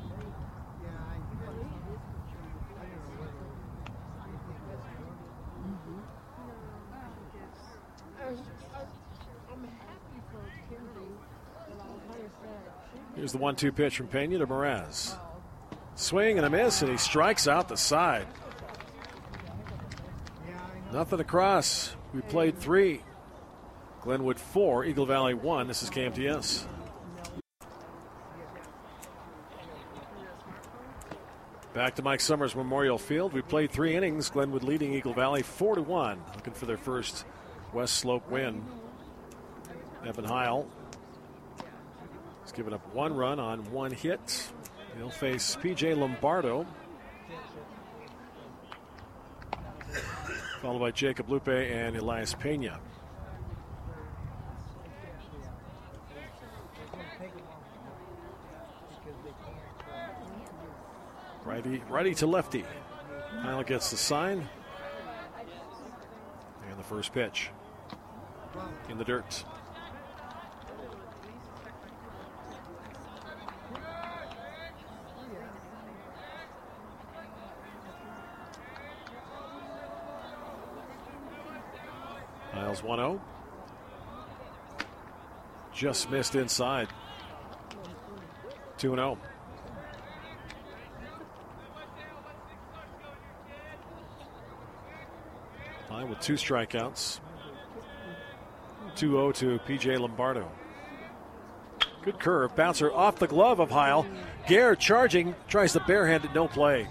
Here's the one two pitch from Pena to Mraz. Swing and a miss, and he strikes out the side. Nothing across. We played three. Glenwood four, Eagle Valley one. This is K M T S. Back to Mike Summers Memorial Field. We played three innings. Glenwood leading Eagle Valley four to one. Looking for their first West Slope win. Evan Heil has given up one run on one hit. He'll face P J Lombardo, followed by Jacob Lupe and Elias Pena. Righty, righty to lefty. Heil gets the sign. And the first pitch in the dirt. Heil's one oh. Just missed inside. two and oh. Heil with two strikeouts. two oh to P J Lombardo. Good curve. Bouncer off the glove of Heil. Gare charging, tries to barehand it, no play.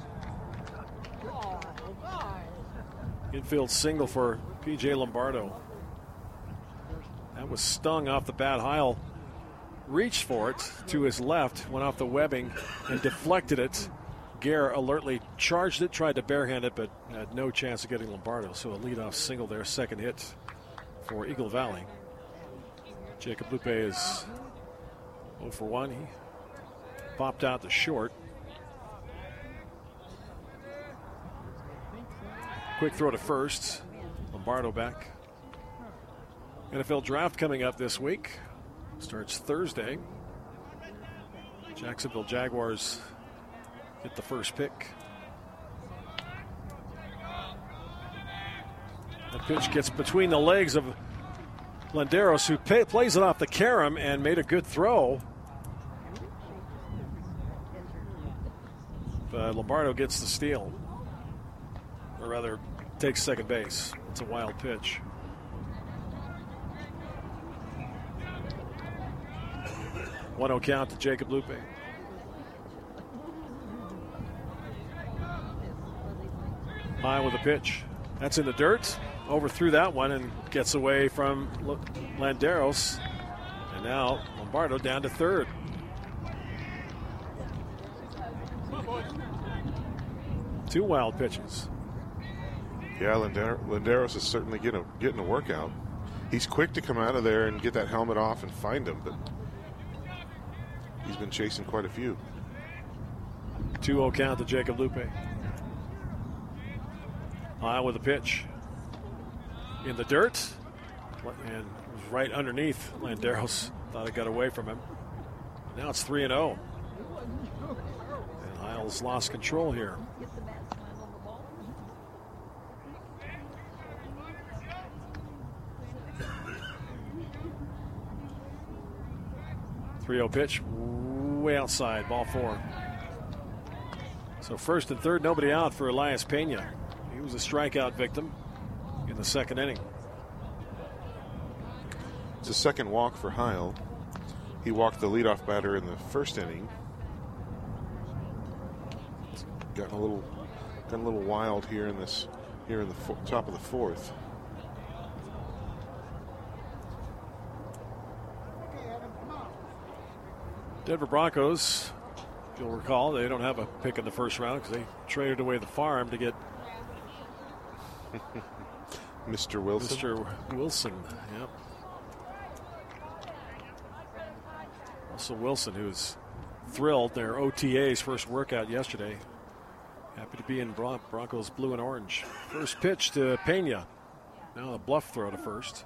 Infield single for P J Lombardo. That was stung off the bat. Heil reached for it to his left, went off the webbing and deflected it. Gare alertly charged it, tried to barehand it, but had no chance of getting Lombardo. So a leadoff single there, second hit for Eagle Valley. Jacob Lupe is oh for one. He popped out the short. Quick throw to first. Lombardo back. N F L draft coming up this week. Starts Thursday. Jacksonville Jaguars get the first pick. The pitch gets between the legs of Landeros, who pay, plays it off the carom and made a good throw. But Lombardo gets the steal. Or rather, takes second base. It's a wild pitch. one oh count to Jacob Lupe. High with a pitch. That's in the dirt. Overthrew that one and gets away from Landeros. And now Lombardo down to third. Two wild pitches. Yeah, Lander- Landeros is certainly getting a, getting a workout. He's quick to come out of there and get that helmet off and find him, but he's been chasing quite a few. two oh count to Jacob Lupe. High with a pitch. In the dirt. And it was right underneath Landeros. Thought it got away from him. Now it's three and oh. And Heil's lost control here. three oh pitch, way outside, ball four. So first and third, nobody out for Elias Pena. He was a strikeout victim in the second inning. It's a second walk for Heil. He walked the leadoff batter in the first inning. It's gotten a little, gotten a little wild here in this, here in the fo- top of the fourth. Denver Broncos, if you'll recall, they don't have a pick in the first round because they traded away the farm to get Mister Wilson. Mister Wilson, yep. Russell Wilson, who's thrilled. Their O T A's first workout yesterday. Happy to be in Bron- Broncos blue and orange. First pitch to Pena. Now a bluff throw to first.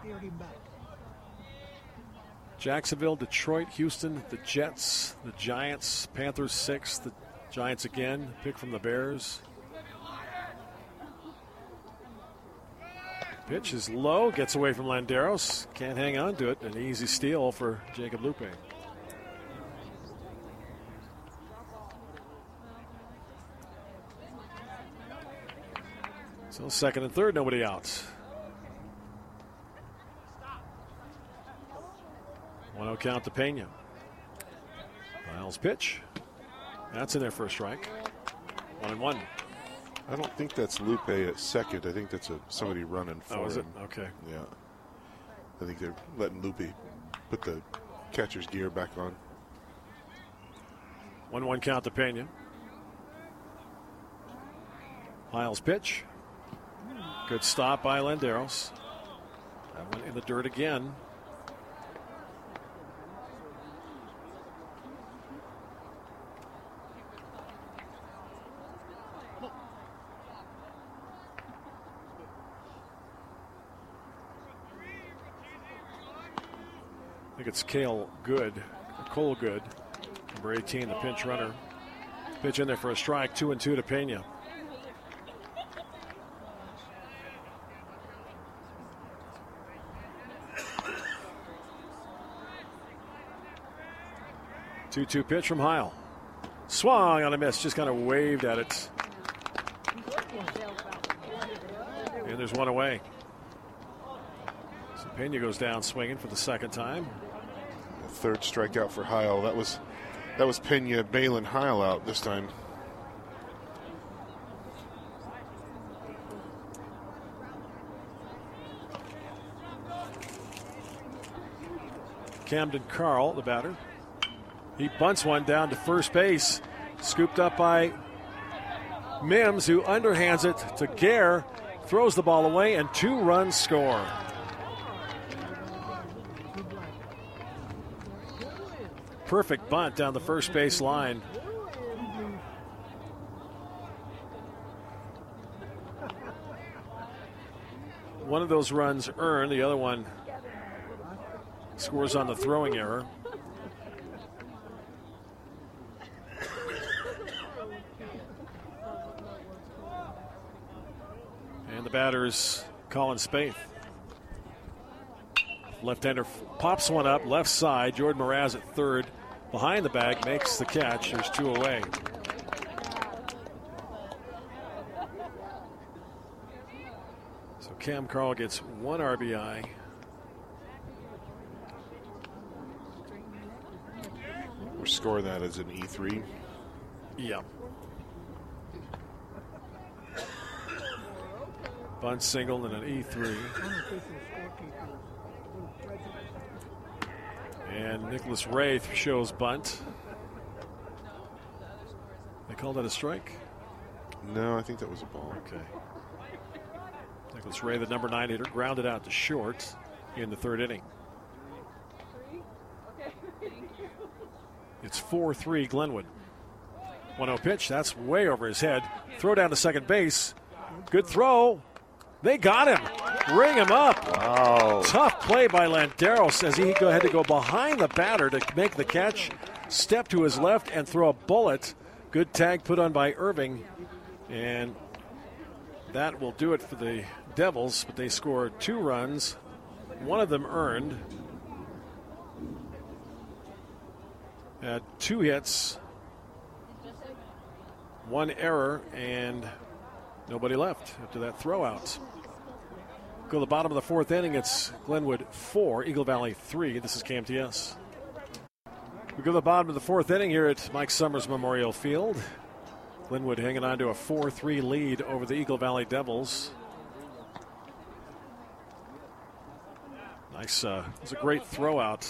Jacksonville, Detroit, Houston, the Jets, the Giants, Panthers six, the Giants again, pick from the Bears. Pitch is low, gets away from Landeros, can't hang on to it. An easy steal for Jacob Lupe. So second and third, nobody out. one oh count to Pena. Miles pitch. That's in there for a strike. One and one. I don't think that's Lupe at second. I think that's a somebody running for him. Oh, is it? Okay. Yeah. I think they're letting Lupe put the catcher's gear back on. one one count to Pena. Miles pitch. Good stop by Landeros. That one in the dirt again. I think it's Cale Good, Cole Good, number eighteen, the pinch runner. Pitch in there for a strike, two and two to Pena. two two pitch from Heil. Swung on a miss, just kind of waved at it. And there's one away. So Pena goes down swinging for the second time. third strikeout for Heil. That was that was Pena bailing Heil out this time. Camden Carl, the batter. He bunts one down to first base. Scooped up by Mims, who underhands it to Gare. Throws the ball away, and two runs score. Perfect bunt down the first base line. One of those runs earned, the other one scores on the throwing error. And the batter's Colin Spaeth. Left-hander pops one up, left side. Jordan Mraz at third. Behind the bag, makes the catch. There's two away. So Cam Carl gets one R B I. We're scoring that as an E three. Yep. Bunt single and an E three. And Nicholas Wraith shows bunt. They called that a strike? No, I think that was a ball. Okay. Nicholas Wraith, the number nine hitter, grounded out to short in the third inning. It's four three Glenwood. one oh pitch. That's way over his head. Throw down to second base. Good throw. They got him. Ring him up. Wow. Tough play by Landeros as he go ahead to go behind the batter to make the catch. Step to his left and throw a bullet. Good tag put on by Irving. And that will do it for the Devils. But they score two runs. One of them earned. Had two hits. One error and nobody left after that throw out. Go to the bottom of the fourth inning. It's Glenwood four, Eagle Valley three. This is K M T S. We go to the bottom of the fourth inning here at Mike Summers Memorial Field. Glenwood hanging on to a four three lead over the Eagle Valley Devils. Nice. Uh, it was a great throw out.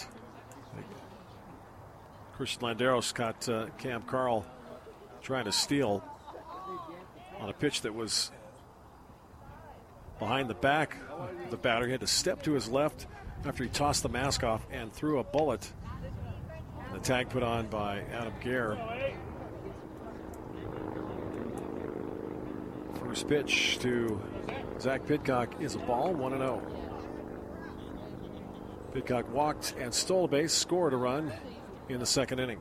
Christian Landeros caught uh, Cam Carl trying to steal on a pitch that was behind the back of the batter. He had to step to his left after he tossed the mask off and threw a bullet. The tag put on by Adam Gare. First pitch to Zach Pidcock is a ball, one and oh. Pidcock walked and stole a base, scored a run in the second inning.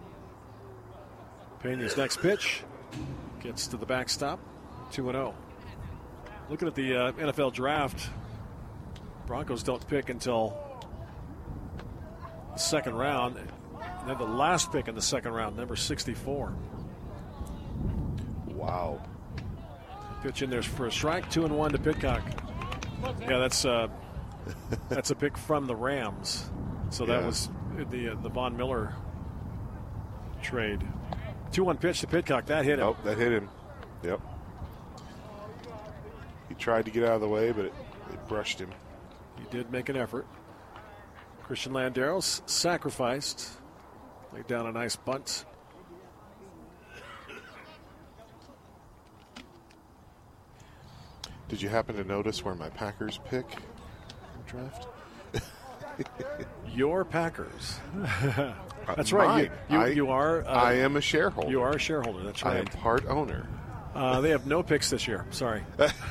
Pena's next pitch gets to the backstop, two and oh. Looking at the uh, N F L draft, Broncos don't pick until the second round. They have the last pick in the second round, number sixty-four. Wow. Pitch in there for a strike, two and one to Pidcock. Yeah, that's uh, that's a pick from the Rams. So that Yeah. was the uh, the Von Miller trade. two one pitch to Pidcock. That hit him. Oh, that hit him. Yep. He tried to get out of the way, but it, it brushed him. He did make an effort. Christian Landeros sacrificed. Laid down a nice bunt. Did you happen to notice where my Packers pick in the draft? Your Packers. That's right. Mine. You, you, I, you are. Uh, I am a shareholder. You are a shareholder. That's I am right. part owner. Uh, they have no picks this year. Sorry.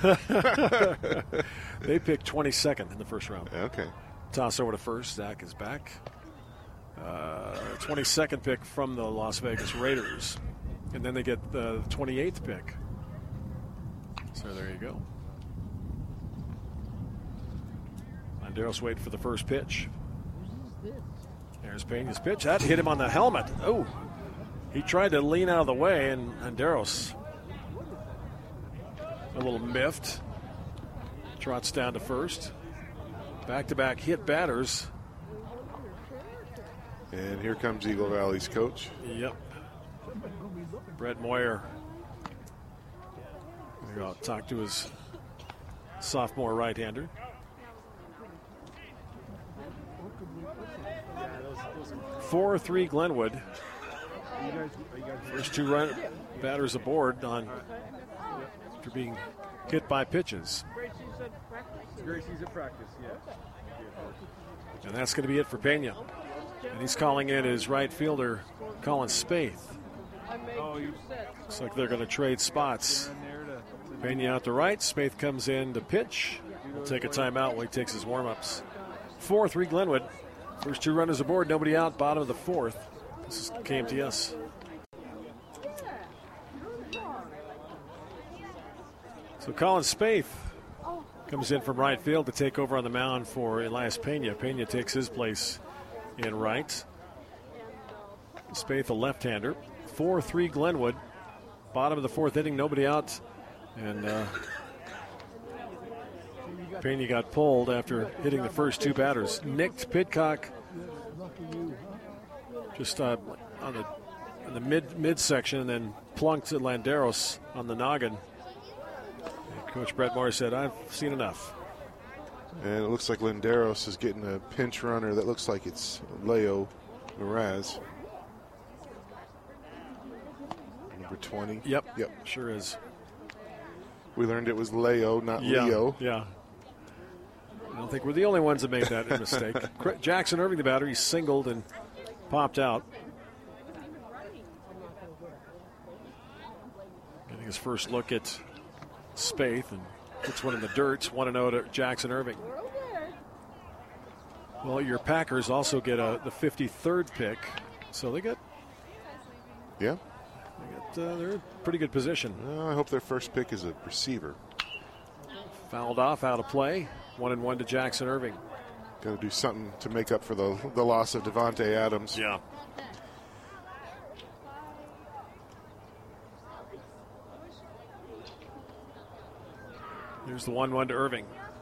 They picked twenty-second in the first round. Okay. Toss over to first. Zach is back. Uh, twenty-second pick from the Las Vegas Raiders. And then they get the twenty-eighth pick. So there you go. Landeros wait for the first pitch. There's Pena's pitch. That hit him on the helmet. Oh, he tried to lean out of the way, and Landeros a little miffed. Trots down to first. Back-to-back hit batters. And here comes Eagle Valley's coach. Yep. Brett Moyer. I'll talk to his sophomore right-hander. four three Glenwood. First two run batters aboard on after being hit by pitches. Gracie's at practice, yeah. And that's going to be it for Pena. And he's calling in his right fielder, Colin Spaeth. Oh, you Looks like they're going to trade spots. Pena out to right. Spaeth comes in to pitch. He'll take a timeout while he takes his warm-ups. four three Glenwood. First two runners aboard, nobody out, bottom of the fourth. This is K M T S. So Colin Spaeth comes in from right field to take over on the mound for Elias Pena. Pena takes his place in right. Spaeth, a left-hander. four three Glenwood. Bottom of the fourth inning, nobody out. And uh, Pena got pulled after hitting the first two batters. Nicked Pidcock just uh, on the on the mid midsection, and then plunked at Landeros on the noggin. And Coach Brett Moore said, "I've seen enough." And it looks like Landeros is getting a pinch runner that looks like it's Leo Miraz. Number twenty. Yep. Yep. Sure is. We learned it was Leo, not Yeah. Leo. Yeah. I don't think we're the only ones that made that mistake. Jackson Irving, the batter, he singled and popped out. Getting his first look at Spaeth and puts one in the dirt. one oh to Jackson Irving. Well, your Packers also get a, the fifty-third pick, so they got Yeah. they got uh, they're in pretty good position. Well, I hope their first pick is a receiver. Fouled off, out of play. One and one to Jackson Irving. Got to do something to make up for the the loss of Devontae Adams. Yeah. Here's the one one to Irving.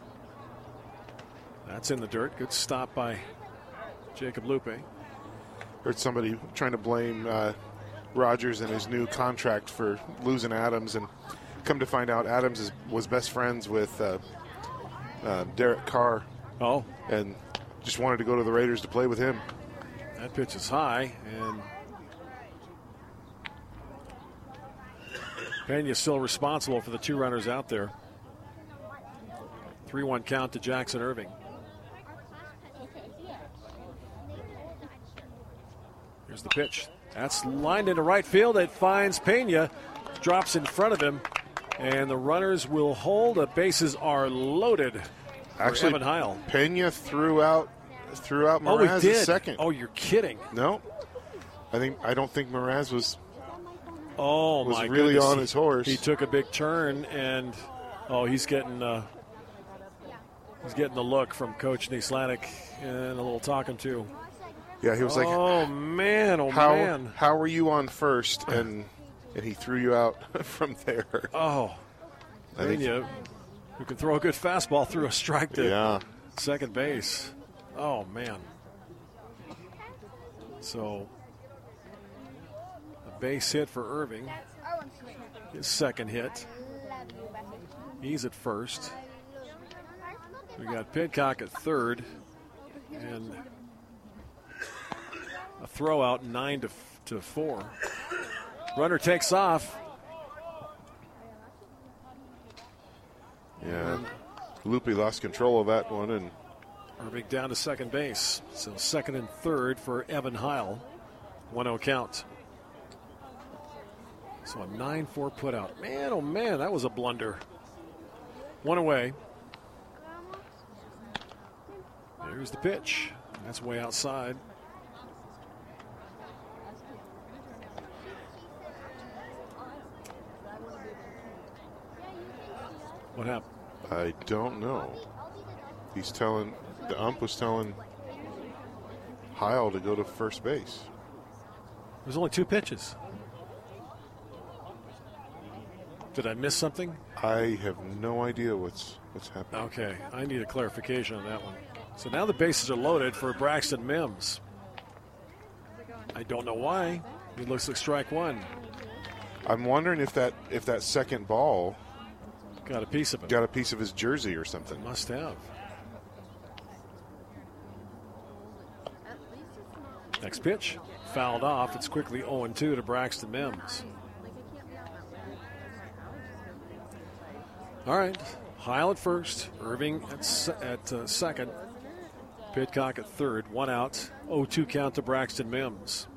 That's in the dirt. Good stop by Jacob Lupe. Heard somebody trying to blame uh, Rogers and his new contract for losing Adams, and come to find out Adams is, was best friends with uh, uh, Derek Carr. Oh. And just wanted to go to the Raiders to play with him. That pitch is high, and Pena's still responsible for the two runners out there. three one count to Jackson Irving. Here's the pitch. That's lined into right field. It finds Pena, drops in front of him, and the runners will hold. The bases are loaded. Actually, Evan Heil. Pena threw out threw out Oh, he Mraz did. a second. Oh, you're kidding. No, I think I don't think Mraz was Oh, was my really goodness. on his horse. He took a big turn, and oh, he's getting uh, he's getting the look from Coach Nislanik and a little talking to. Yeah, he was like, oh man, oh how man. how were you on first? And and he threw you out from there. Oh, I think- Pena, who can throw a good fastball through a strike to Yeah. second base. Oh man. So a base hit for Irving. His second hit. He's at first. We got Pidcock at third, and a throw out nine to to four. Runner takes off. Yeah, Lupe lost control of that one, and Irving down to second base. So second and third for Evan Heil. one oh count. So a nine four put out. Man, oh man, that was a blunder. One away. Here's the pitch. That's way outside. What happened? I don't know. He's telling the ump was telling Heil to go to first base. There's only two pitches. Did I miss something? I have no idea what's what's happening. Okay, I need a clarification on that one. So now the bases are loaded for Braxton Mims. I don't know why. It looks like strike one. I'm wondering if that if that second ball got a piece of it. Got a piece of his jersey or something. Must have. Next pitch, fouled off. It's quickly oh and two to Braxton Mims. All right, Heil at first, Irving at, se- at uh, second, Pidcock at third, one out, oh two count to Braxton Mims.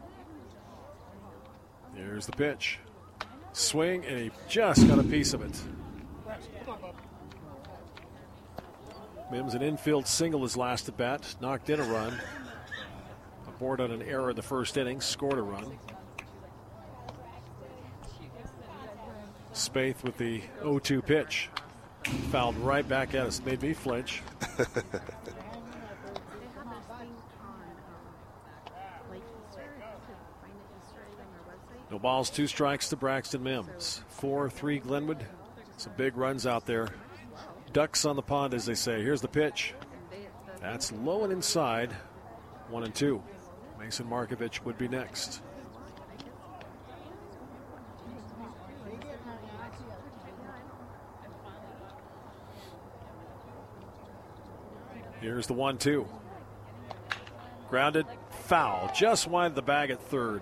Here's the pitch. Swing, and he just got a piece of it. Mims, an infield single his last at bat, knocked in a run. Aboard on an error in the first inning, scored a run. Spaeth with the oh two pitch. Fouled right back at us. Made me flinch. No balls, two strikes to Braxton Mims. four three Glenwood. Some big runs out there. Ducks on the pond, as they say. Here's the pitch. That's low and inside. One and two. Mason Markovich would be next. Here's the one two. Grounded, foul, just wide of the bag at third.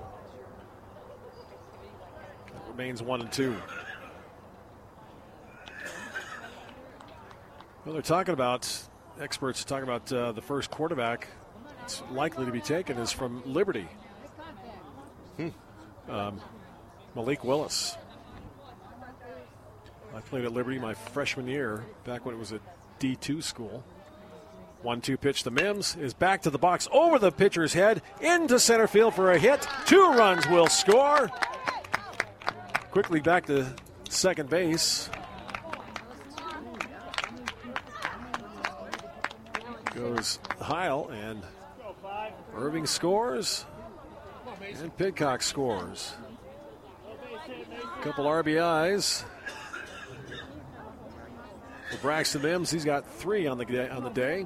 It remains one and two. Well, they're talking about, experts are talking about uh, the first quarterback that's likely to be taken is from Liberty. Hmm. Um, Malik Willis. I played at Liberty my freshman year, back when it was a D two school. one two pitch to Mims is back to the box, over the pitcher's head, into center field for a hit. Two runs will score. Quickly back to second base. Goes Heil, and Irving scores, and Pidcock scores. A couple R B Is. For Braxton Mims, he's got three on the day, on the day.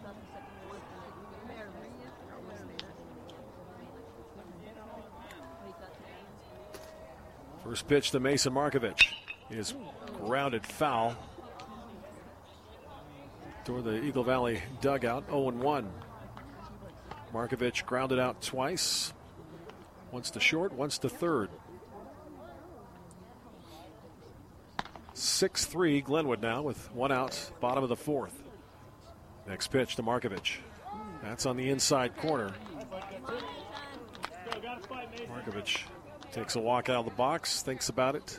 First pitch to Mason Markovich is grounded foul toward the Eagle Valley dugout. oh and one. Markovich grounded out twice. Once to short, once to third. six three Glenwood now with one out, bottom of the fourth. Next pitch to Markovich. That's on the inside corner. Markovich takes a walk out of the box, thinks about it.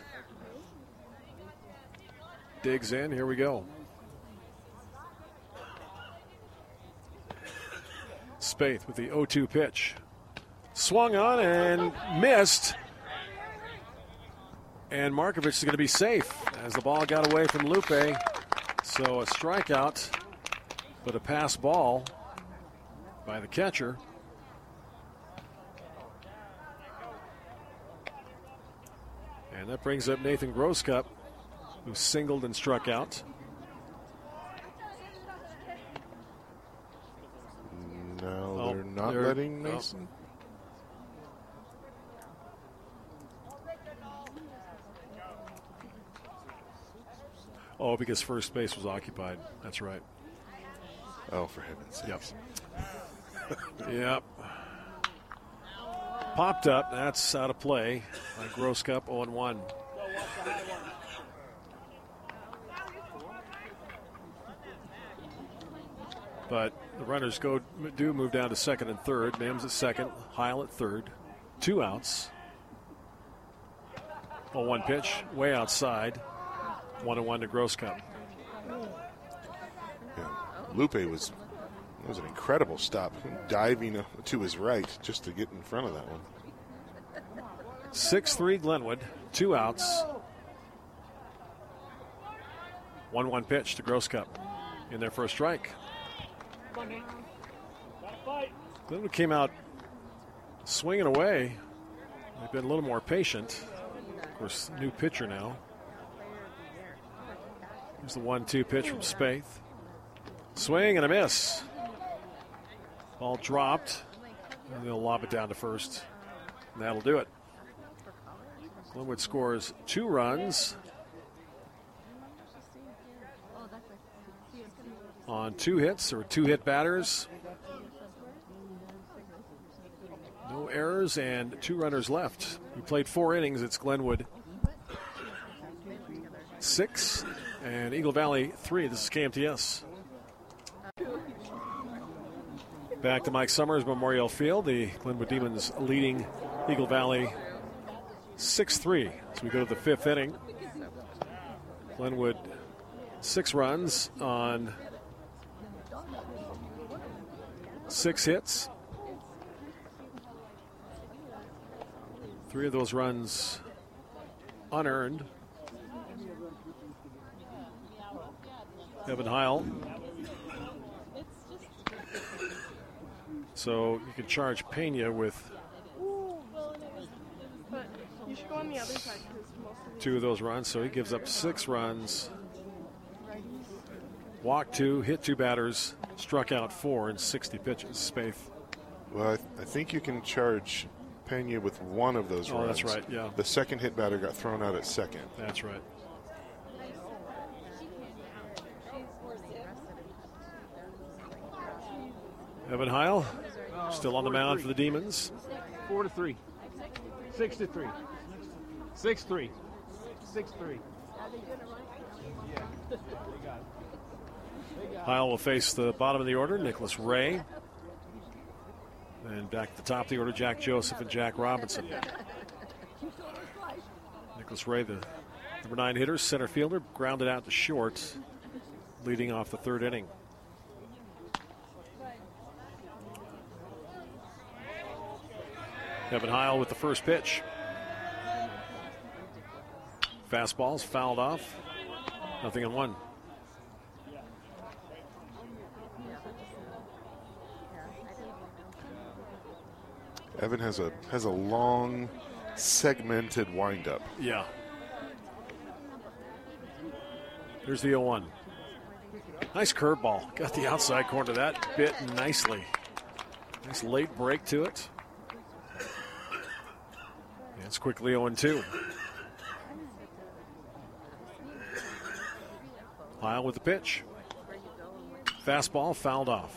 Digs in, here we go. Spaeth with the oh two pitch. Swung on and missed. And Markovich is going to be safe as the ball got away from Lupe. So a strikeout, but a pass ball by the catcher. And that brings up Nathan Grosscup, who singled and struck out. No, Oh, they're not they're- letting oh. Mason. Oh, because first base was occupied. That's right. Oh, for heaven's sake. Yep. Yep. Popped up. That's out of play by Grosscup, oh and one. But the runners go do move down to second and third. Mims at second, Heil at third. Two outs. oh one pitch, way outside. One and one to Grosscup. Yeah. Lupe was was an incredible stop, diving to his right just to get in front of that one. six three Glenwood, two outs. one one pitch to Grosscup in their first strike. Glenwood came out swinging away. They've been a little more patient. Of course, new pitcher now. Here's the one two pitch from Spaeth. Swing and a miss. Ball dropped. And they'll lob it down to first. And that'll do it. Glenwood scores two runs on two hits, or two hit batters. No errors and two runners left. We played four innings. It's Glenwood six and Eagle Valley three. This is K M T S. Back to Mike Summers Memorial Field. The Glenwood Demons leading Eagle Valley six three. As we go to the fifth inning. Glenwood six runs on six hits. Three of those runs unearned. Evan Heil. So you can charge Pena with But you should go on the other side because most of two of those runs. So he gives up six runs. Walked two, hit two batters, struck out four in sixty pitches. Spaeth. Well, I, th- I think you can charge Pena with one of those Oh, runs. that's right, yeah. The second hit batter got thrown out at second. That's right. Evan Heil still on the mound for the Demons. Four to three. Six to three. Six three. Six three. Heil will face the bottom of the order, Nicholas Ray. And back at the top of the order, Jack Joseph and Jack Robinson. Nicholas Ray, the number nine hitter, center fielder, grounded out to short, leading off the third inning. Evan Heil with the first pitch. Fastball's fouled off. Nothing in one. Evan has a has a long, segmented windup. Yeah. Here's the oh one. Nice curveball. Got the outside corner of that bit nicely. Nice late break to it. And it's quickly oh two. Heil with the pitch. Fastball fouled off.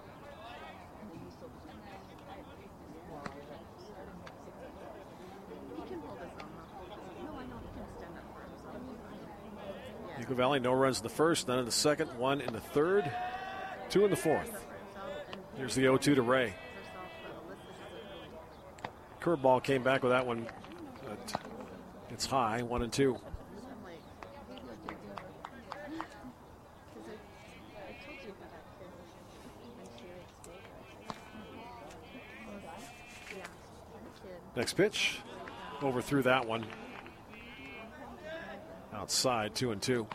Eagle Valley, no runs in the first, none in the second, one in the third, two in the fourth. Here's the oh two to Ray. Curveball came back with that one, but it's high, one and two. Next pitch, overthrew that one. Outside, two and two.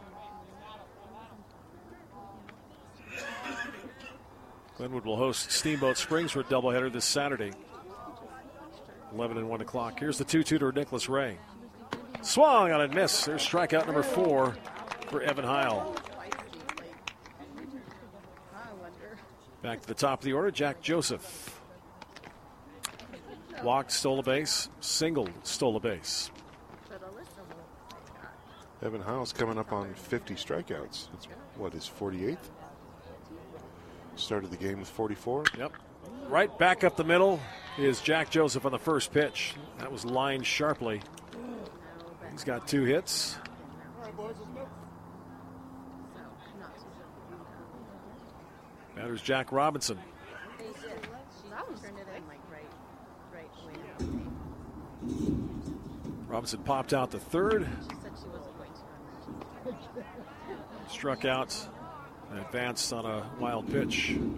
Glenwood will host Steamboat Springs for a doubleheader this Saturday. eleven and one o'clock. Here's the two two to Nicholas Ray. Swung on and miss. There's strikeout number four for Evan Heil. Back to the top of the order, Jack Joseph. Walked, stole a base, singled, stole a base. Evan Heil's coming up on fifty strikeouts. It's what, his forty-eighth? Started the game with forty-four. Yep. Right back up the middle is Jack Joseph on the first pitch. That was lined sharply. He's got two hits. Batter's Jack Robinson. Robinson popped out the third. Struck out and advanced on a wild pitch in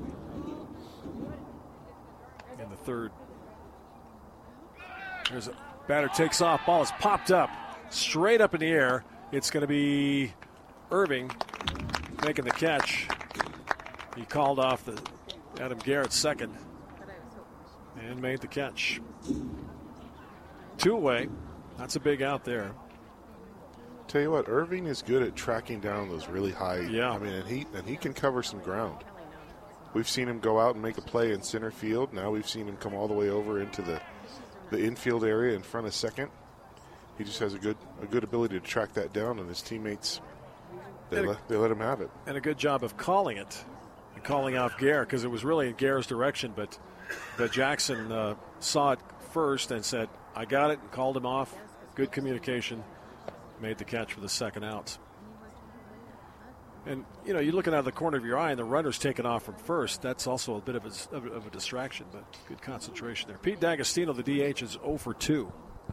the third. There's a batter takes off. Ball is popped up straight up in the air. It's going to be Irving making the catch. He called off the Adam Garrett second and made the catch. Two away. That's a big out there. Tell you what, Irving is good at tracking down those really high. Yeah. I mean, and he and he can cover some ground. we've seen him go out and make a play in center field. Now we've seen him come all the way over into the, the infield area in front of second. He just has a good a good ability to track that down, and his teammates, they, And a- let, they let him have it. And a good job of calling it and calling off Gare, because it was really in Gare's direction, but, but Jackson uh, saw it first and said, I got it, and called him off. Good communication. Made the catch for the second out. And, you know, you're looking out of the corner of your eye and the runner's taking off from first. That's also a bit of a, of a- of a distraction, but good concentration there. Pete D'Agostino, the D H, is oh for two.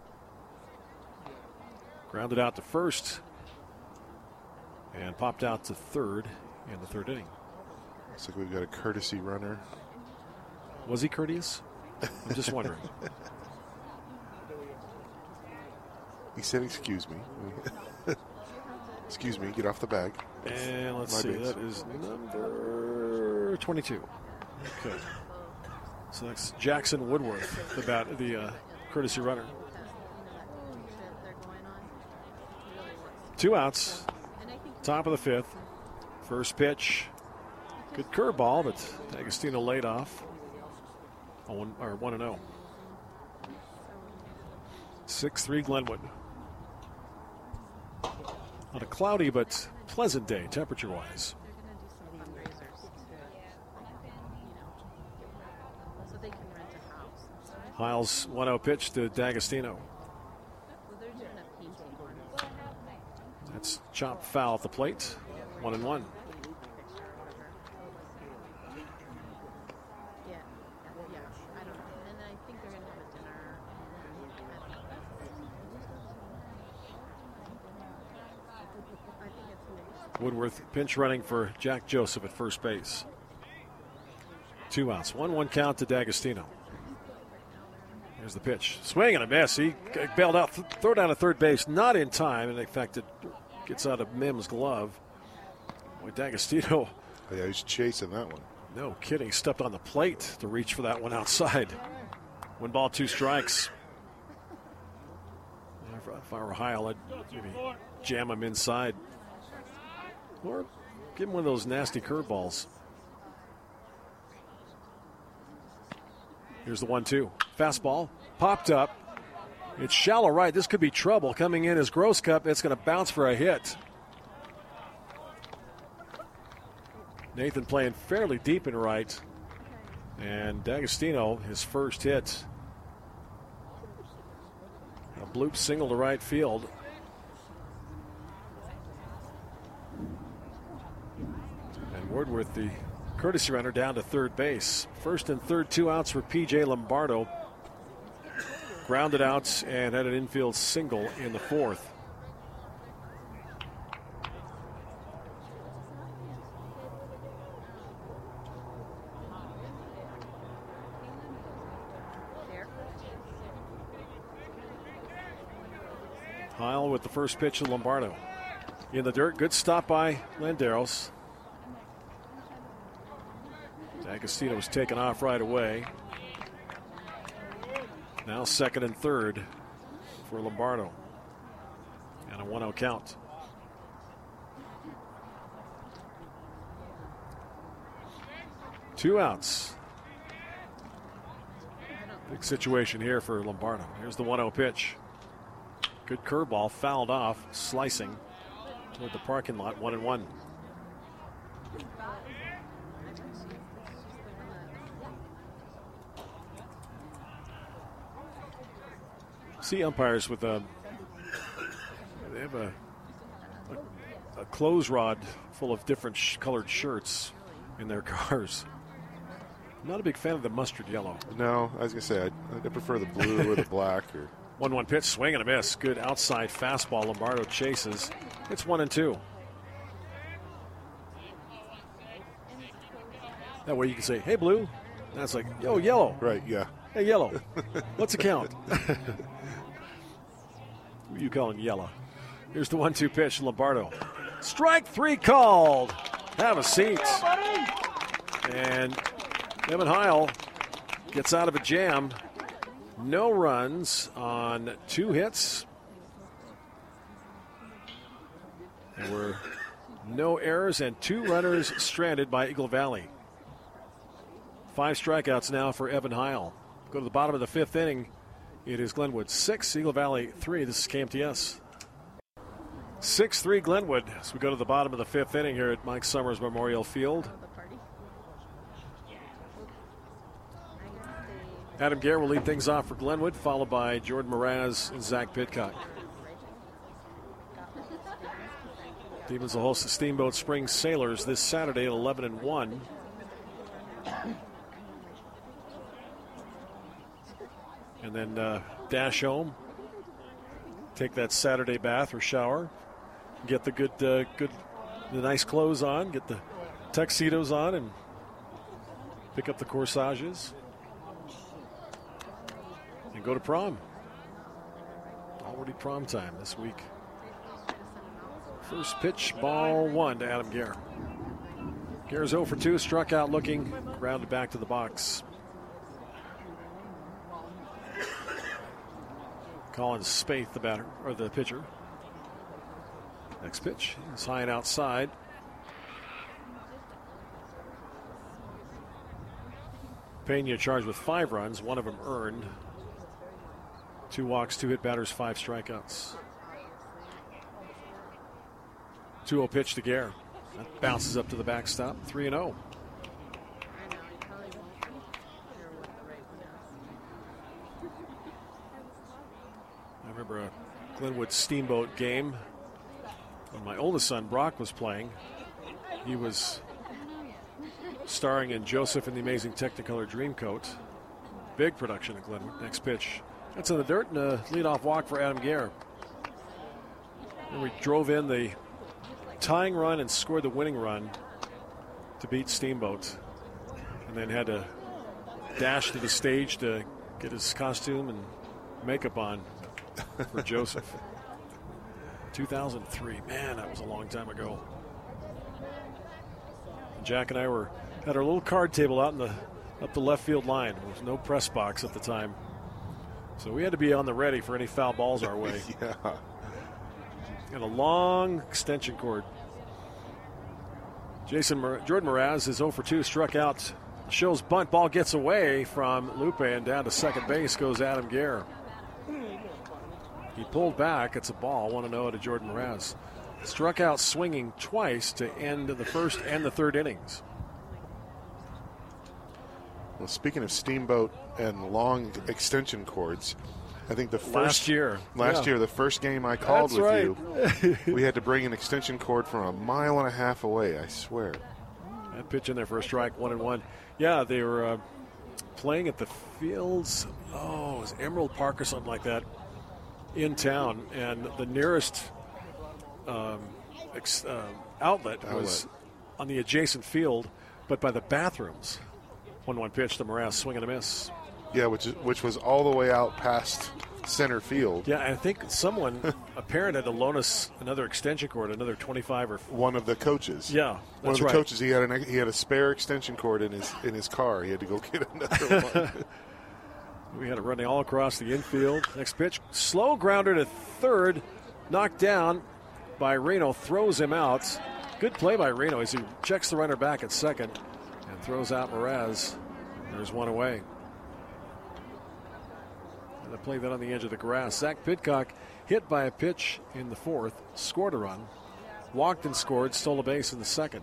Grounded out to first and popped out to third in the third inning. Looks like we've got a courtesy runner. Was he courteous? I'm just wondering. He said, excuse me. Excuse me, get off the bag. And let's My see, base. that is number twenty-two. Okay. So that's Jackson Woodworth, the, bat, the uh, courtesy runner. Two outs, top of the fifth. First pitch, good curveball, but D'Agostino laid off. Oh, one, or one and oh. six three Glenwood. On a cloudy but pleasant day, temperature-wise. Hiles one oh pitch to D'Agostino. That's chopped foul at the plate. One and one. Woodworth pinch running for Jack Joseph at first base. Two outs. one one count to D'Agostino. Here's the pitch. Swing and a miss. He bailed out, th- throw down to third base, not in time, and in fact it gets out of Mims' glove. Boy, D'Agostino, Oh, yeah, he's chasing that one. no kidding, stepped on the plate to reach for that one outside. One ball, two strikes. If I were Heil, I'd maybe jam him inside. Or give him one of those nasty curveballs. Here's the one two. Fastball popped up. It's shallow right. This could be trouble. Coming in is Gross Cup. It's going to bounce for a hit. Nathan playing fairly deep in right. And D'Agostino, his first hit. A bloop single to right field. And Woodworth, the courtesy runner, down to third base. First and third, two outs for P J Lombardo. Grounded out and had an infield single in the fourth. Heil with the first pitch to Lombardo. In the dirt, good stop by Landeros. D'Agostino was taken off right away. Now second and third for Lombardo. And a one oh count. Two outs. Big situation here for Lombardo. Here's the one oh pitch. Good curveball, fouled off, slicing toward the parking lot, one and one. See umpires with a, they have a, a, a clothes rod full of different sh- colored shirts in their cars. Not a big fan of the mustard yellow. No, I was going to say, I, I prefer the blue or the black. Or one one pitch, swing and a miss. Good outside fastball. Lombardo chases. It's one and two. That way you can say, hey, blue. That's like, yo, yellow. Right, yeah. Hey, yellow. What's the count? Who you calling yellow? Here's the one two pitch, Lombardo. Strike three called. Have a seat. And Evan Heil gets out of a jam. No runs on two hits. There were no errors and two runners stranded by Eagle Valley. Five strikeouts now for Evan Heil. Go to the bottom of the fifth inning. It is Glenwood six, Eagle Valley three. This is K M T S. six three Glenwood as we go to the bottom of the fifth inning here at Mike Summers Memorial Field. Adam Gare will lead things off for Glenwood, followed by Jordan Mraz and Zach Pitcock. Demons will host the Steamboat Springs Sailors this Saturday at eleven and one. And then uh, dash home, take that Saturday bath or shower, get the good, uh, good, the nice clothes on, get the tuxedos on, and pick up the corsages, and go to prom. Already prom time this week. First pitch, ball one to Adam Gare. Gare's oh for two, struck out looking, grounded back to the box. Colin Spaeth, the batter, or the pitcher. Next pitch is high and outside. Pena charged with five runs, one of them earned. Two walks, two hit batters, five strikeouts. two oh pitch to Gare. That bounces up to the backstop, three and oh. I remember a Glenwood Steamboat game when my oldest son, Brock, was playing. He was starring in Joseph and the Amazing Technicolor Dreamcoat. Big production at Glenwood. Next pitch. That's in the dirt and a leadoff walk for Adam Gare. And we drove in the tying run and scored the winning run to beat Steamboat. And then had to dash to the stage to get his costume and makeup on for Joseph. two thousand three. Man, that was a long time ago. Jack and I were had our little card table out in the up the left field line. There was no press box at the time. So we had to be on the ready for any foul balls our way. Yeah. And a long extension cord. Jason Mur- Jordan Mraz is oh for two, struck out. Shows bunt, ball gets away from Lupe, and down to second base goes Adam Gare. He pulled back. It's a ball. one oh to Jordan Mraz. Struck out swinging twice to end the first and the third innings. Well, speaking of Steamboat and long extension cords, I think the first Last year. last Yeah. year, the first game I called That's with right. you, we had to bring an extension cord from a mile and a half away, I swear. That pitch in there for a strike, one and one. Yeah, they were uh, playing at the Fields. Oh, it was Emerald Park or something like that in town, and the nearest um, ex, uh, outlet, outlet was on the adjacent field, but by the bathrooms. one one pitch to Mraz, swing and a miss. Yeah, which is, which was all the way out past center field. Yeah, I think someone, a parent, had to loan us another extension cord, another twenty-five or. One of the coaches. Yeah, one that's of the right. coaches. He had an he had a spare extension cord in his in his car. He had to go get another one. We had it running all across the infield. Next pitch, slow grounder to third, knocked down by Reno, throws him out. Good play by Reno as he checks the runner back at second and throws out Mraz. There's one away. And they play that on the edge of the grass. Zach Pitcock hit by a pitch in the fourth, scored a run, walked and scored, stole a base in the second.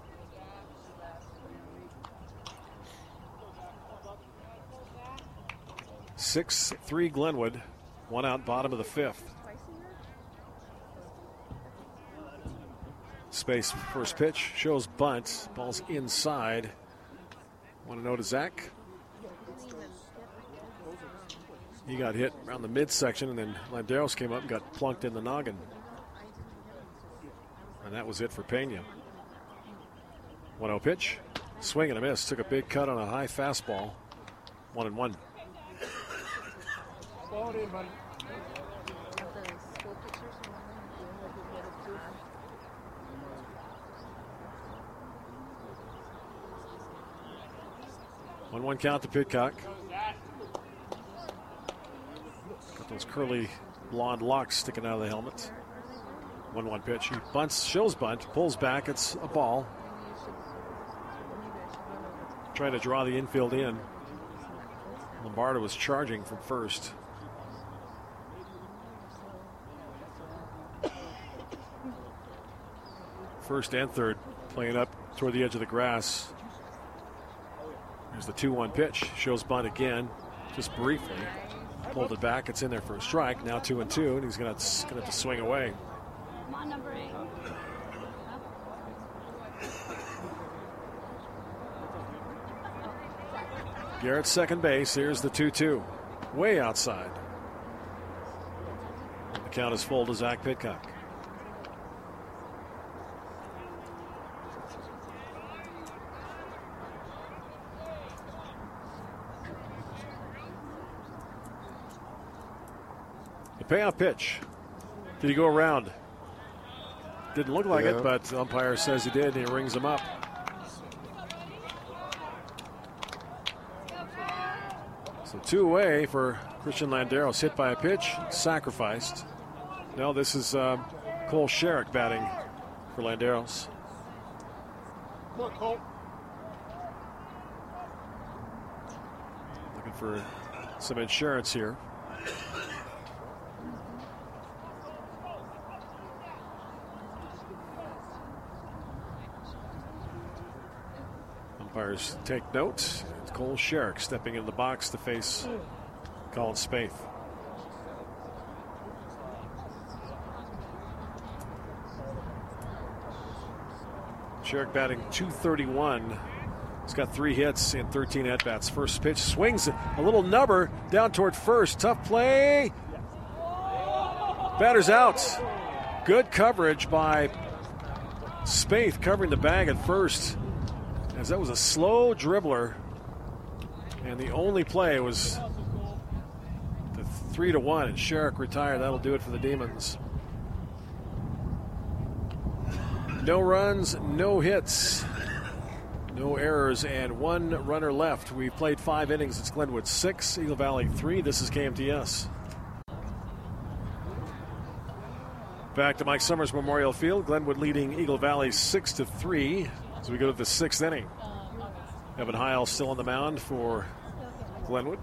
six three Glenwood, one out, bottom of the fifth. Space, first pitch, shows bunt, ball's inside. Want to know to Zach? He got hit around the midsection, and then Landeros came up and got plunked in the noggin. And that was it for Pena. one oh pitch, swing and a miss, took a big cut on a high fastball. One and one. one one count to Pitcock. Got those curly blonde locks sticking out of the helmet. one one pitch. He bunts, shows bunt, pulls back. It's a ball. trying to draw the infield in. Lombardo was charging from first. First and third playing up toward the edge of the grass. Here's the two one pitch. Shows bunt again, just briefly. Pulled it back. It's in there for a strike. Now two and two, and he's going to have to swing away. Come on, number eight. Garrett second base. Here's the two two. Way outside. The count is full to Zach Pitcock. The payoff pitch. Did he go around? Didn't look like Yeah. it, but the umpire says he did, and he rings him up. So two away for Christian Landeros. Hit by a pitch, sacrificed. Now this is uh, Cole Sherrick batting for Landeros. Looking for some insurance here. Umpires take note. It's Cole Sherrick stepping in the box to face Colin Spaeth. Sherrick batting two thirty-one. He's got three hits in thirteen at-bats. First pitch swings a little nubber down toward first. Tough play. Batter's out. Good coverage by Spaeth covering the bag at first, as that was a slow dribbler, and the only play was the three to one, and Sherrick retired. That'll do it for the Demons. No runs, no hits, no errors, and one runner left. We've played five innings. It's Glenwood six, Eagle Valley three. This is K M T S. Back to Mike Summers Memorial Field. Glenwood leading Eagle Valley six to three as we go to the sixth inning. Evan Heil still on the mound for Glenwood.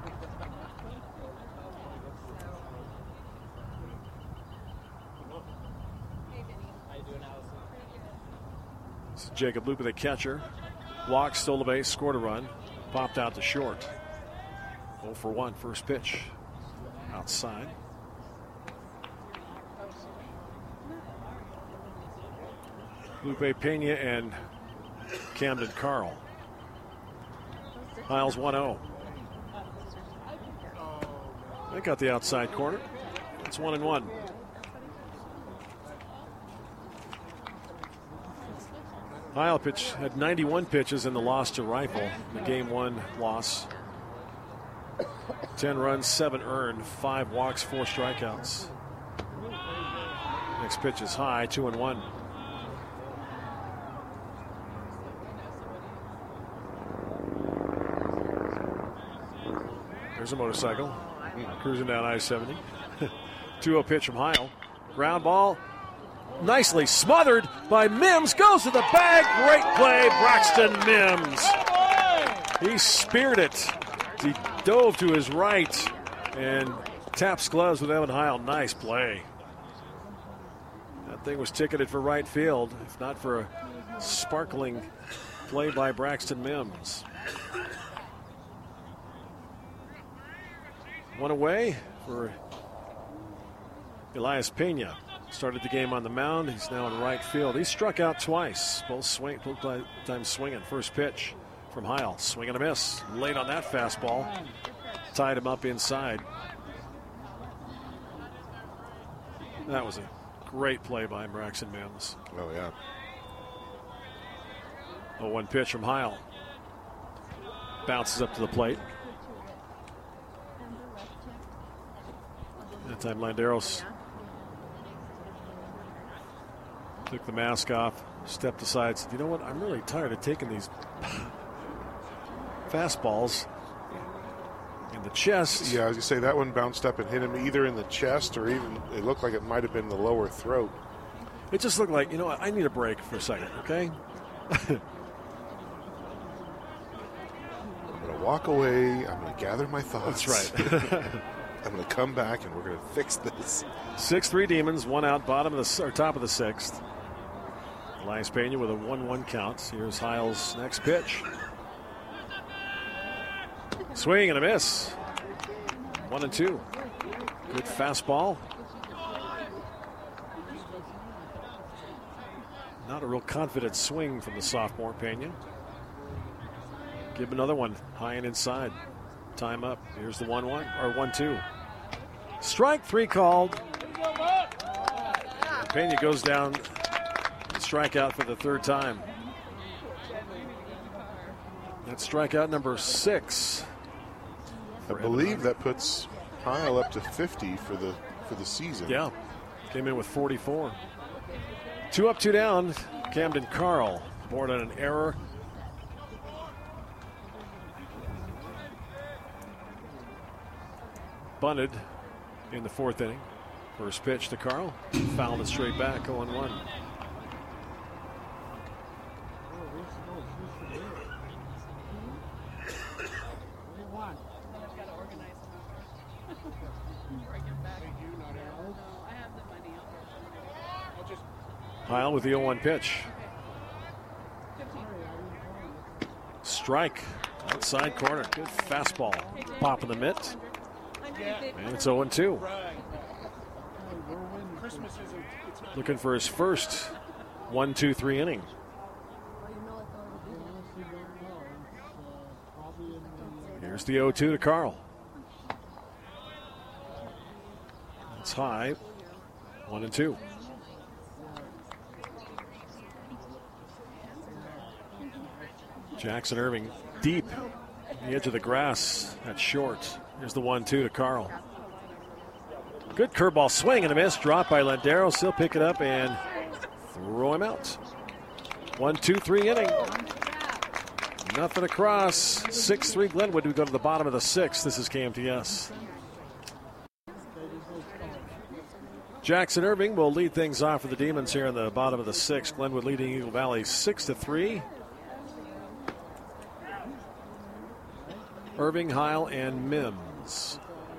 This is Jacob Lupa, the catcher. Walked, stole the base, scored a run, popped out to short. oh for one, first pitch. Outside. Lupe Pena and Camden Carl. Hiles one oh. They got the outside corner. It's one and one. Heil pitch had ninety-one pitches in the loss to Rifle, the game one loss. ten runs, seven earned, five walks, four strikeouts. Next pitch is high, two and one. There's a motorcycle cruising down I seventy. two oh pitch from Heil. Ground ball. Nicely smothered by Mims. Goes to the bag. Great play, Braxton Mims. He speared it. He dove to his right and taps gloves with Evan Heil. Nice play. That thing was ticketed for right field, if not for a sparkling play by Braxton Mims. One away for Elias Pena. Started the game on the mound. He's now in right field. He struck out twice. Both swing, both times swinging. First pitch from Heil. Swing and a miss. Late on that fastball. Tied him up inside. That was a great play by Braxton Mims. Oh, yeah. oh one pitch from Heil. Bounces up to the plate. That time Landeros took the mask off, stepped aside, said, you know what, I'm really tired of taking these fastballs in the chest. Yeah, I was going to say that one bounced up and hit him either in the chest or even it looked like it might have been the lower throat. It just looked like, you know what, I need a break for a second, okay? walk away. I'm going to gather my thoughts. That's right. I'm going to come back and we're going to fix this. six three Demons, one out, bottom of the or top of the sixth. Elias Pena with a one one count. Here's Heil's next pitch. Swing and a miss. One and two. Good fastball. Not a real confident swing from the sophomore Pena. Give him another one, high and inside. Time up. Here's the one one or one two. Strike three called. And Pena goes down. Strikeout for the third time. That's strikeout number six. I believe that puts Heil up to fifty for the for the season. Yeah, came in with forty-four. Two up, two down. Camden Carl aboard on an error. Bunted in the fourth inning. First pitch to Carl. Fouled it straight back, oh and one. Heil with the oh one pitch. Strike. Outside corner. Good fastball. Pop in the mitt. And it's oh and two. Looking for his first one two three inning. Here's the oh two to Carl. It's high. One and two. Jackson Irving deep on the edge of the grass at short. Here's the one two to Carl. Good curveball swing and a miss. Drop by Landeros. He'll pick it up and throw him out. One, two, three inning. Nothing across. six three Glenwood. We go to the bottom of the sixth. This is K M T S. Jackson Irving will lead things off for the Demons here in the bottom of the sixth. Glenwood leading Eagle Valley six to three. Irving, Heil, and Mims.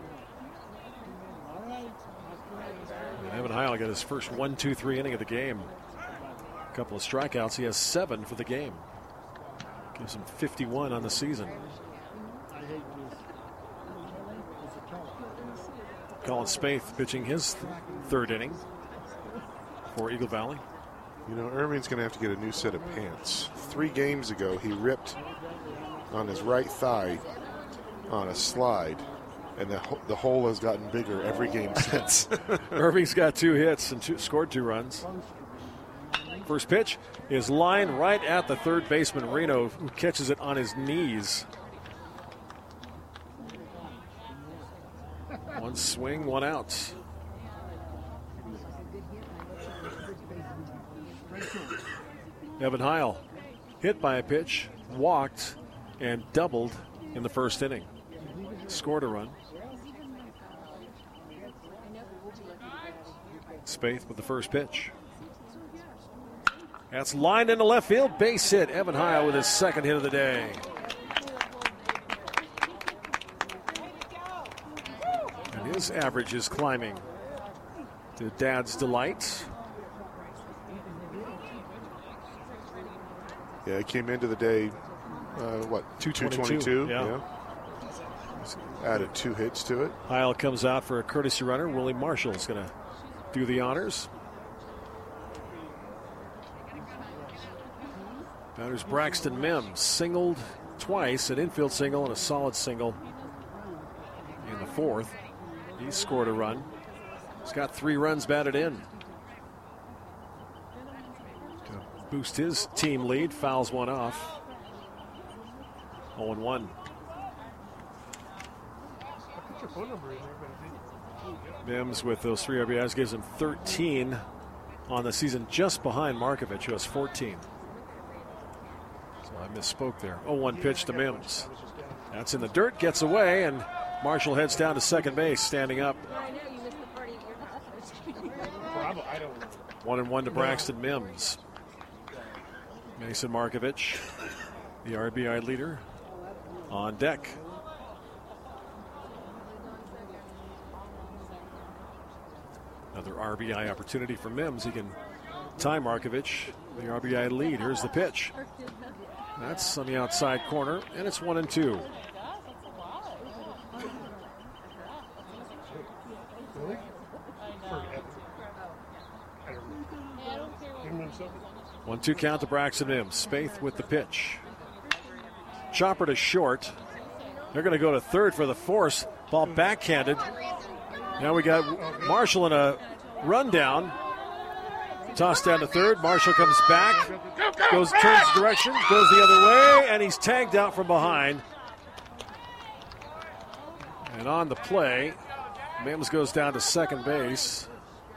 And Evan Heil got his first one two three inning of the game. A couple of strikeouts. He has seven for the game. Gives him fifty-one on the season. Colin Spaeth pitching his th- third inning for Eagle Valley. You know, Irving's going to have to get a new set of pants. Three games ago, he ripped on his right thigh on a slide, and the, ho- the hole has gotten bigger every game since. Irving's got two hits and two, scored two runs. First pitch is lined right at the third baseman, Reno, who catches it on his knees. One swing, one out. Evan Heil hit by a pitch, walked, and doubled in the first inning. Scored a run. Spaeth with the first pitch. That's lined into left field. Base hit. Evan Heil with his second hit of the day. And his average is climbing to Dad's delight. Yeah, he came into the day, uh, what, two twenty-two? Yeah. yeah. Added two hits to it. Heil comes out for a courtesy runner. Willie Marshall's going to do the honors. Batters Braxton Mims singled twice, an infield single and a solid single in the fourth. He scored a run. He's got three runs batted in. To boost his team lead, fouls one off. oh and one. Mims with those three R B Is gives him thirteen on the season, just behind Markovich, who has fourteen. So I misspoke there. oh one pitch to Mims. That's in the dirt, gets away, and Marshall heads down to second base, standing up. One and one to Braxton Mims. Mason Markovich, the R B I leader on deck. Another R B I opportunity for Mims. He can tie Markovich. The R B I lead. Here's the pitch. That's on the outside corner, and it's one and two. one two count to Braxton Mims. Spaeth with the pitch. Chopper to short. They're going to go to third for the force. Ball backhanded. Now we got Marshall in a rundown. Toss down to third. Marshall comes back. Goes, turns direction. Goes the other way. And he's tagged out from behind. And on the play, Mims goes down to second base.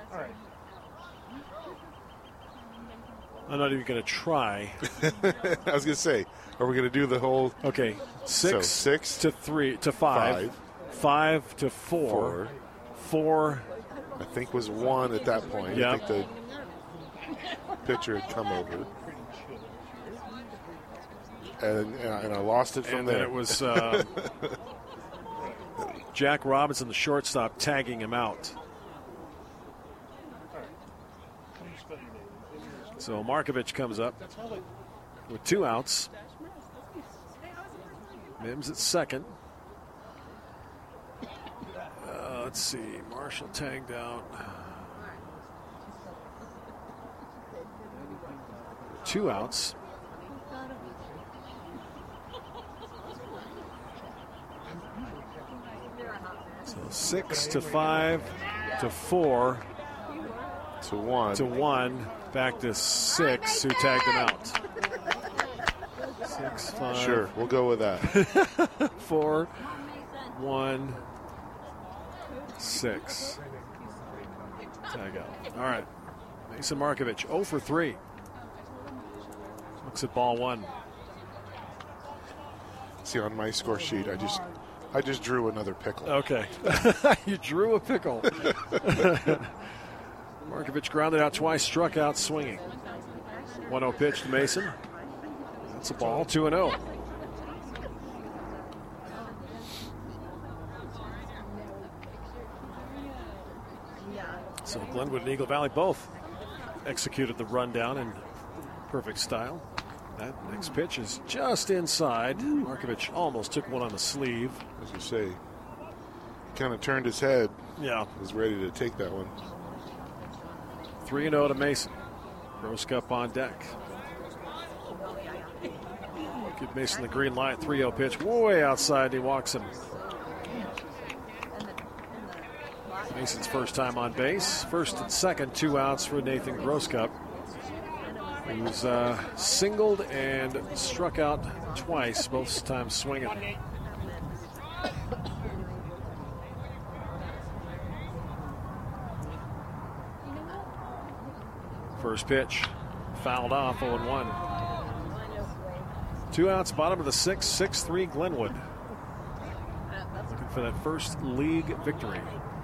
I'm not even going to try. I was going to say, are we going to do the whole? Okay, six, so six to three to five, five, five to four, four, four. I think was one at that point. Yep. I think the pitcher had come over, and and I lost it from and there. then it was uh, Jack Robinson, the shortstop, tagging him out. So Markovich comes up with two outs. Mims at second. Uh, let's see. Marshall tagged out. Two outs. So six to five to four to one to one. Back to six, who tagged him out. Six, five. Sure, we'll go with that. Four, one, six. Tag out. All right. Mason Markovich, oh for three. Looks at ball one. See, on my score sheet, I just I just drew another pickle. Okay. You drew a pickle. Markovich grounded out twice, struck out swinging. one oh pitch to Mason. That's a ball, two and oh. So Glenwood and Eagle Valley both executed the rundown in perfect style. That next pitch is just inside. Markovich almost took one on the sleeve. As you say, kind of turned his head. Yeah. Was ready to take that one. three and oh to Mason. Gross Cup on deck. Give Mason the green light. three oh pitch. Way outside. He walks him. Mason's first time on base. First and second, two outs for Nathan Grosscup, who's uh, singled and struck out twice, both times swinging. First pitch, fouled off, oh and one. Two outs, bottom of the sixth, six three Glenwood. Looking for that first league victory.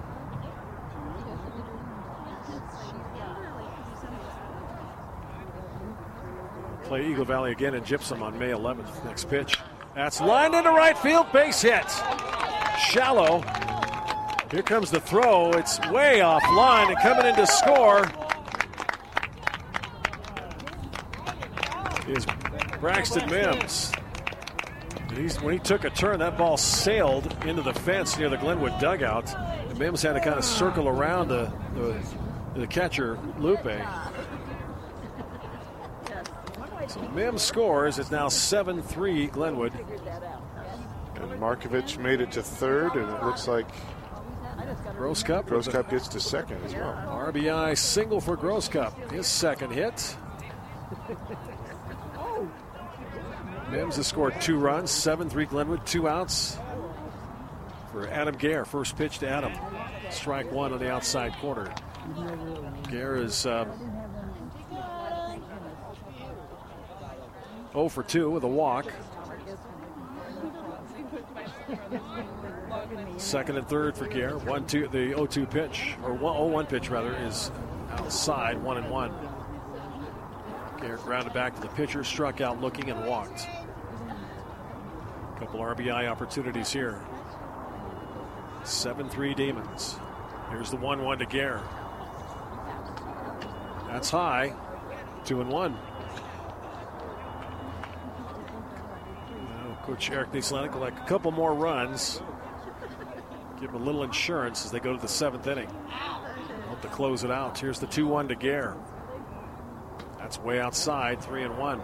Play Eagle Valley again in Gypsum on May eleventh. Next pitch. That's lined into right field, base hit. Shallow. Here comes the throw. It's way off line and coming in to score is Braxton Mims. And he's, when he took a turn, that ball sailed into the fence near the Glenwood dugout. And Mims had to kind of circle around the, the, the catcher, Lupe. So Mims scores. It's now seven three Glenwood. And Markovich made it to third, and it looks like Grosscup. Grosscup gets to second as well. R B I single for Grosscup. His second hit. Mims has scored two runs, seven three Glenwood, two outs for Adam Gare. First pitch to Adam. Strike one on the outside corner. Gare is um, oh for two with a walk. Second and third for Gare. One, two, the oh two pitch, or oh one pitch rather, is outside, one and one. Gare grounded back to the pitcher, struck out looking and walked. A couple R B I opportunities here. seven three Demons. Here's the one one to Gare. That's high. Two and one. Now, Coach Eric Nislanik will like a couple more runs. Give him a little insurance as they go to the seventh inning. Hope to close it out. Here's the two one to Gare. That's way outside, three and one.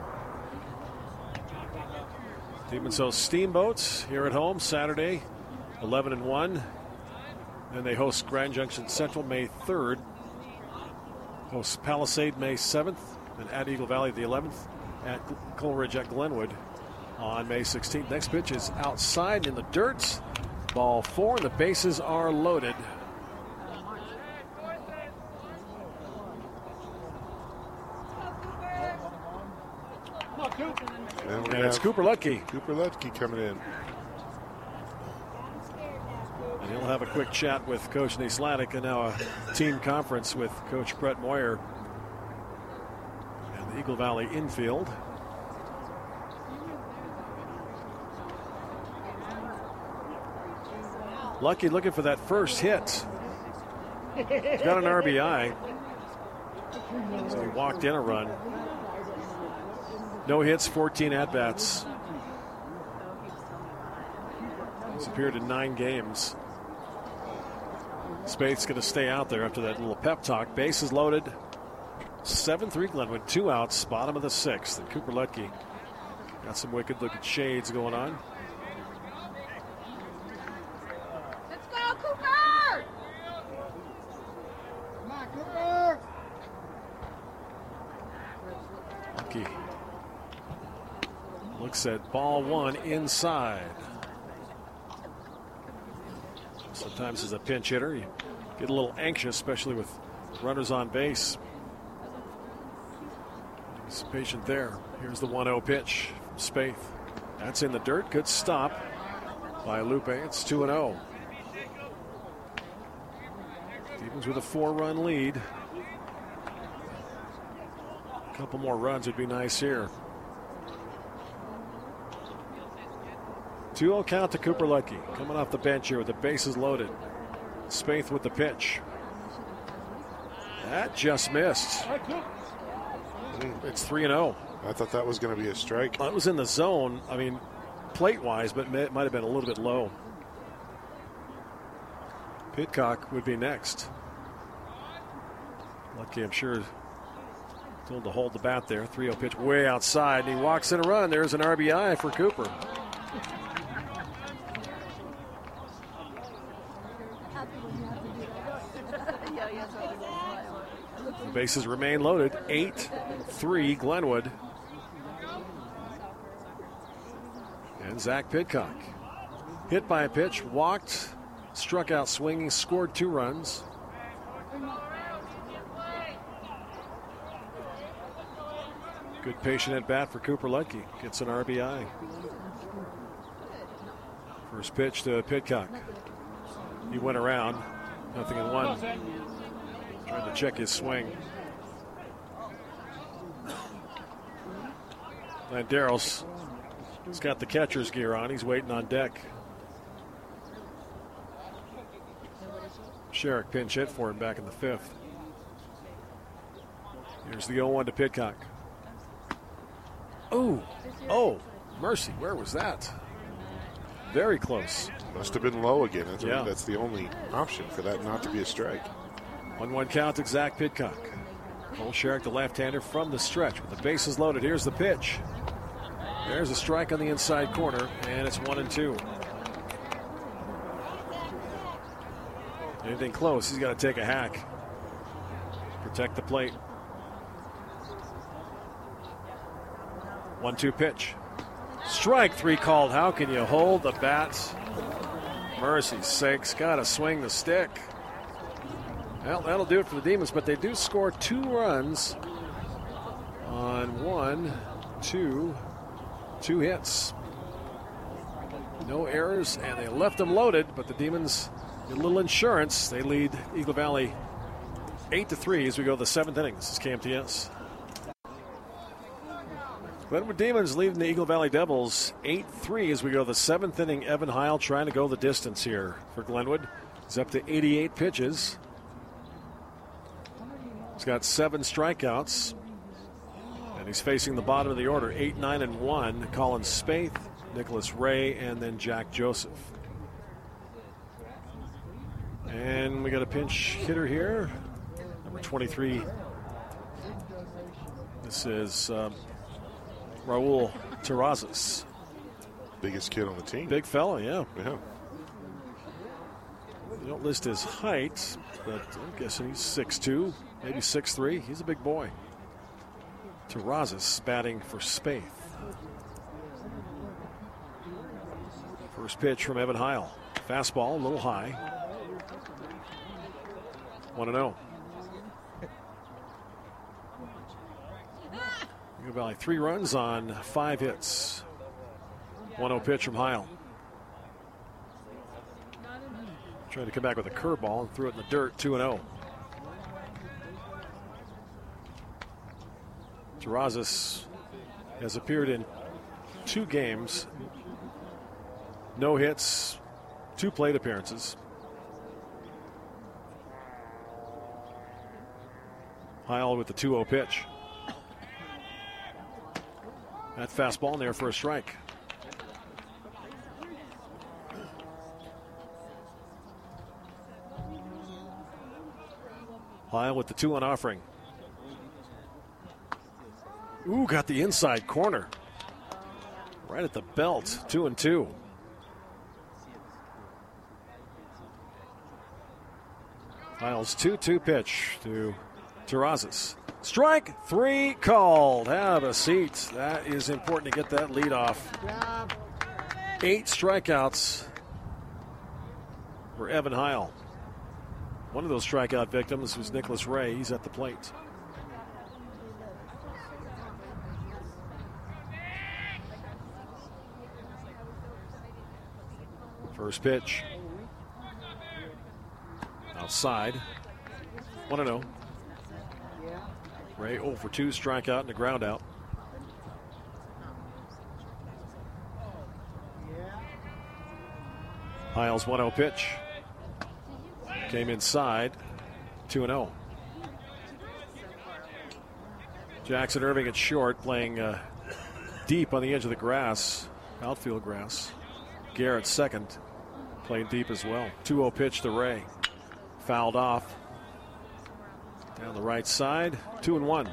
Demons host Steamboats here at home Saturday, eleven and one. Then they host Grand Junction Central May third. Host Palisade May seventh. And at Eagle Valley the eleventh. At Coleridge at Glenwood on May sixteenth. Next pitch is outside in the dirt. Ball four, and the bases are loaded. And, And it's Cooper Lutke. Cooper Lutke coming in. And he'll have a quick chat with Coach Nislanik, and now a team conference with Coach Brett Moyer and the Eagle Valley infield. Lutke looking for that first hit. He's got an R B I. So he walked in a run. No hits, fourteen at-bats. He's appeared in nine games. Spaeth's going to stay out there after that little pep talk. Bases loaded. seven three Glenwood, two outs, bottom of the sixth. And Cooper Lutke got some wicked-looking shades going on. Let's go, Cooper! Come on, Cooper! Lutke looks at ball one inside. Sometimes as a pinch hitter, you get a little anxious, especially with runners on base. He's patient there. Here's the one oh pitch from Spaeth. That's in the dirt. Good stop by Lupe. It's two and oh. Stevens with a four-run lead. A couple more runs would be nice here. two oh count to Cooper Lutke. Coming off the bench here with the bases loaded. Spaeth with the pitch. That just missed. It's three and oh. I thought that was going to be a strike. That was in the zone. I mean, plate-wise, but it might have been a little bit low. Pitcock would be next. Lutke, I'm sure, told to hold the bat there. three oh pitch way outside, and he walks in a run. There's an R B I for Cooper. The bases remain loaded. eight three Glenwood. And Zach Pitcock hit by a pitch, walked, struck out swinging, scored two runs. Good patient at bat for Cooper Lutke. Gets an R B I. First pitch to Pitcock. He went around. Nothing in one. Trying to check his swing. And Darrell's he's got the catcher's gear on. He's waiting on deck. Sherrick pinch hit for him back in the fifth. Here's the oh one to Pitcock. Oh, oh, mercy, where was that? Very close. Must have been low again. That's, yeah. that's the only option for that not to be a strike. one one count to Zach Pitcock. Cole Sherrick, the left-hander from the stretch with the bases loaded. Here's the pitch. There's a strike on the inside corner, and it's one and two. Anything close, he's got to take a hack. Protect the plate. one two pitch. Strike three called. How can you hold the bat? Mercy's sakes, got to swing the stick. Well, that'll do it for the Demons, but they do score two runs on one, two, two hits. No errors, and they left them loaded, but the Demons get a little insurance. They lead Eagle Valley eight to three as we go to the seventh inning. This is K M T S. Glenwood Demons leading the Eagle Valley Devils eight three as we go to the seventh inning. Evan Heil trying to go the distance here for Glenwood. He's up to eighty-eight pitches. He's got seven strikeouts. And he's facing the bottom of the order, eight, nine, and one. Colin Spaeth, Nicholas Ray, and then Jack Joseph. And we got a pinch hitter here, number twenty-three. This is um, Raul Terrazas. Biggest kid on the team. Big fella, yeah. Yeah. They don't list his height, but I'm guessing he's six two, maybe six three. He's a big boy. Terrazas batting for Spaeth. First pitch from Evan Heil. Fastball, a little high. one and oh. Eagle Valley three runs on five hits. one oh pitch from Heil. Tried to come back with a curveball and threw it in the dirt, two and oh. Terrazas has appeared in two games, no hits, two plate appearances. Heil with the two oh pitch. That fastball in there for a strike. Heil with the two on offering. Ooh, got the inside corner. Right at the belt, two and two. Heil's two two pitch to Terrazas. Strike three called. Have a seat. That is important to get that lead off. Eight strikeouts for Evan Heil. One of those strikeout victims was Nicholas Ray. He's at the plate. First pitch. Outside. one and oh. Ray oh for two, strikeout and a ground out. Heil's one oh pitch. Came inside, two and oh. Jackson Irving at short, playing uh, deep on the edge of the grass, outfield grass. Garrett second, playing deep as well. two oh pitch to Ray. Fouled off. Down the right side, two and one.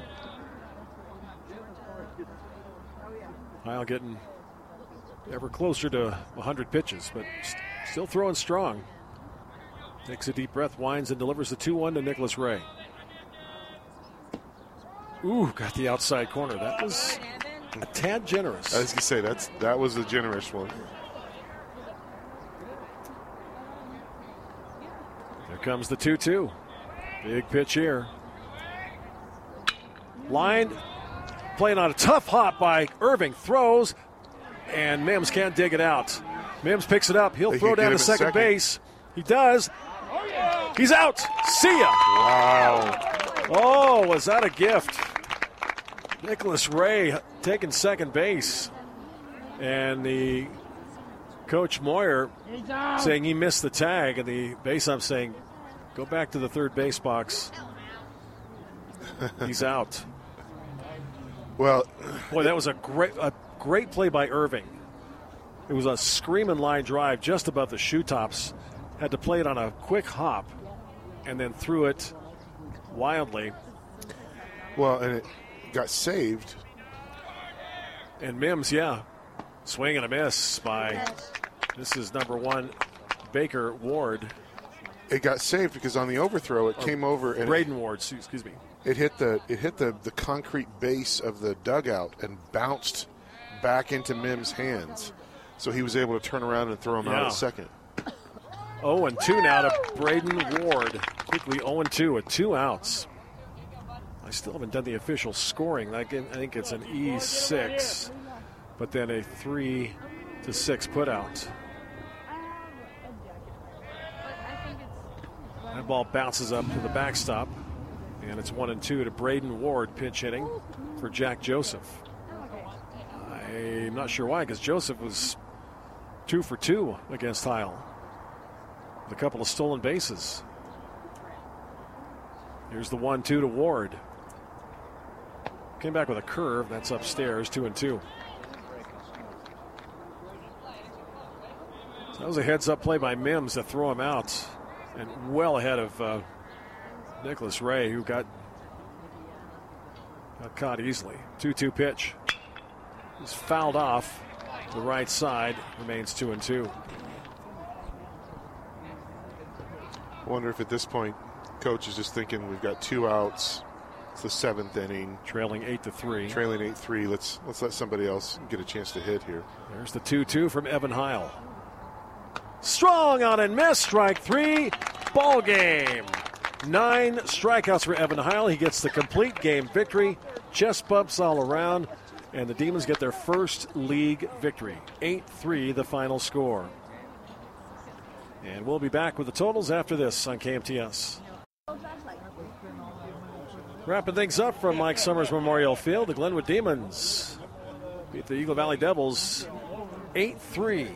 Heil getting ever closer to one hundred pitches, but st- still throwing strong. Takes a deep breath, winds, and delivers the two one to Nicholas Ray. Ooh, got the outside corner. That was a tad generous. I was going to say, that's, that was a generous one. There comes the two two. Big pitch here. Line, playing on a tough hop by Irving. Throws, and Mims can't dig it out. Mims picks it up. He'll They throw could down get to him at second, second. base. He does. He's out. See ya. Wow. Oh, was that a gift? Nicholas Ray taking second base. And the Coach Moyer saying he missed the tag, and the base ump saying, go back to the third base box. He's out. Well, Boy, that was a great a great play by Irving. It was a screaming line drive just above the shoe tops. Had to play it on a quick hop and then threw it wildly. well, and it got saved. And Mims, yeah, swing and a miss by, this is number one, Baker Ward. It got saved because on the overthrow, it came over and Braden Ward, excuse me. it hit the it hit the, the concrete base of the dugout and bounced back into Mims' hands. So he was able to turn around and throw him out Yeah. at second. oh and two now to Braden Ward. Quickly oh and two with two outs. I still haven't done the official scoring. I think it's an E six, but then a three to six put out. That ball bounces up to the backstop, and it's one and two to Braden Ward, pinch hitting for Jack Joseph. I'm not sure why, because Joseph was two for two against Heil. With a couple of stolen bases. Here's the one two to Ward. Came back with a curve. That's upstairs, two and two. So that was a heads-up play by Mims to throw him out, and well ahead of uh, Nicholas Ray, who got, got caught easily. two two pitch. He's fouled off the right side. Remains two and two. I wonder if at this point, coach is just thinking we've got two outs. It's the seventh inning. Trailing eight to three. Trailing eight three. Let's let's let somebody else get a chance to hit here. There's the two two from Evan Heil. Strong on and miss. Strike three. Ball game. Nine strikeouts for Evan Heil. He gets the complete game victory. Chest bumps all around. And the Demons get their first league victory. eight three the final score. And we'll be back with the totals after this on K M T S. Wrapping things up from Mike Summers Memorial Field, the Glenwood Demons beat the Eagle Valley Devils eight three.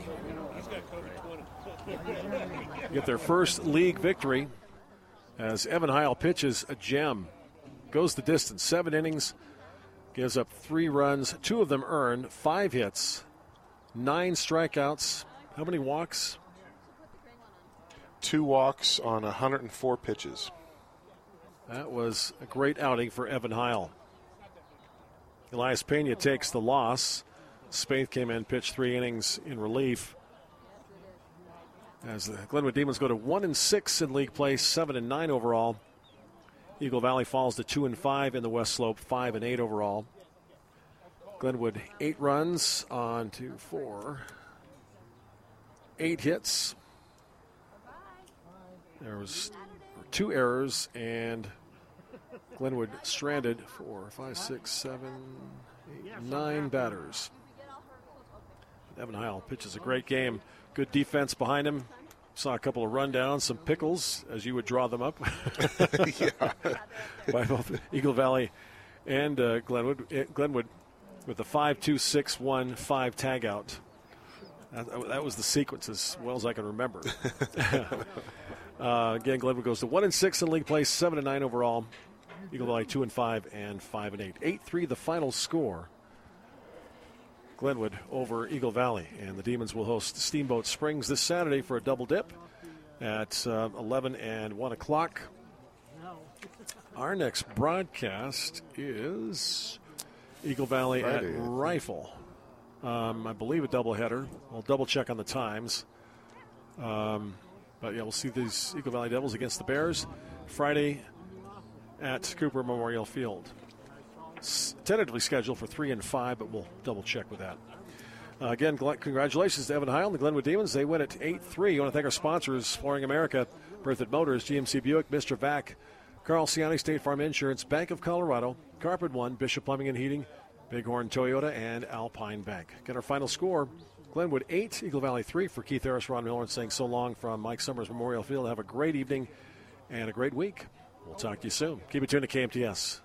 Get their first league victory as Evan Heil pitches a gem. Goes the distance, seven innings, gives up three runs, two of them earned, five hits, nine strikeouts. How many walks? Two walks on one hundred four pitches. That was a great outing for Evan Heil. Elias Pena takes the loss. Spaeth came in, pitched three innings in relief. As the Glenwood Demons go to one and six in league play, seven and nine overall. Eagle Valley falls to two and five in the West Slope, five and eight overall. Glenwood eight runs on to four, eight hits. There was two errors, and Glenwood stranded for five, six, seven, eight, nine batters. Evan Heil pitches a great game. Good defense behind him. Saw a couple of rundowns, some pickles, as you would draw them up. Yeah. By both Eagle Valley and uh, Glenwood. Glenwood with the five two six one five tag out. That, that was the sequence as well as I can remember. uh, again, Glenwood goes to one and six in league play, seven and nine overall. Eagle Valley two and five and five and eight. eight three the final score. Glenwood over Eagle Valley, and the Demons will host Steamboat Springs this Saturday for a double dip at uh, eleven and one o'clock. Our next broadcast is Eagle Valley Friday, at Rifle. Um, I believe a doubleheader. I'll double check on the times. Um, but yeah, we'll see these Eagle Valley Devils against the Bears Friday at Cooper Memorial Field. It's tentatively scheduled for three and five, but we'll double check with that. Uh, again, congratulations to Evan Heil and the Glenwood Demons. They win at eight three. I want to thank our sponsors, Flooring America, Berthoud Motors, G M C Buick, Mister Vac, Carl Ciani State Farm Insurance, Bank of Colorado, Carpet One, Bishop Plumbing and Heating, Bighorn Toyota, and Alpine Bank. Get our final score, Glenwood eight, Eagle Valley three. For Keith Harris, Ron Miller, and saying so long from Mike Summers Memorial Field. Have a great evening and a great week. We'll talk to you soon. Keep it tuned to K M T S.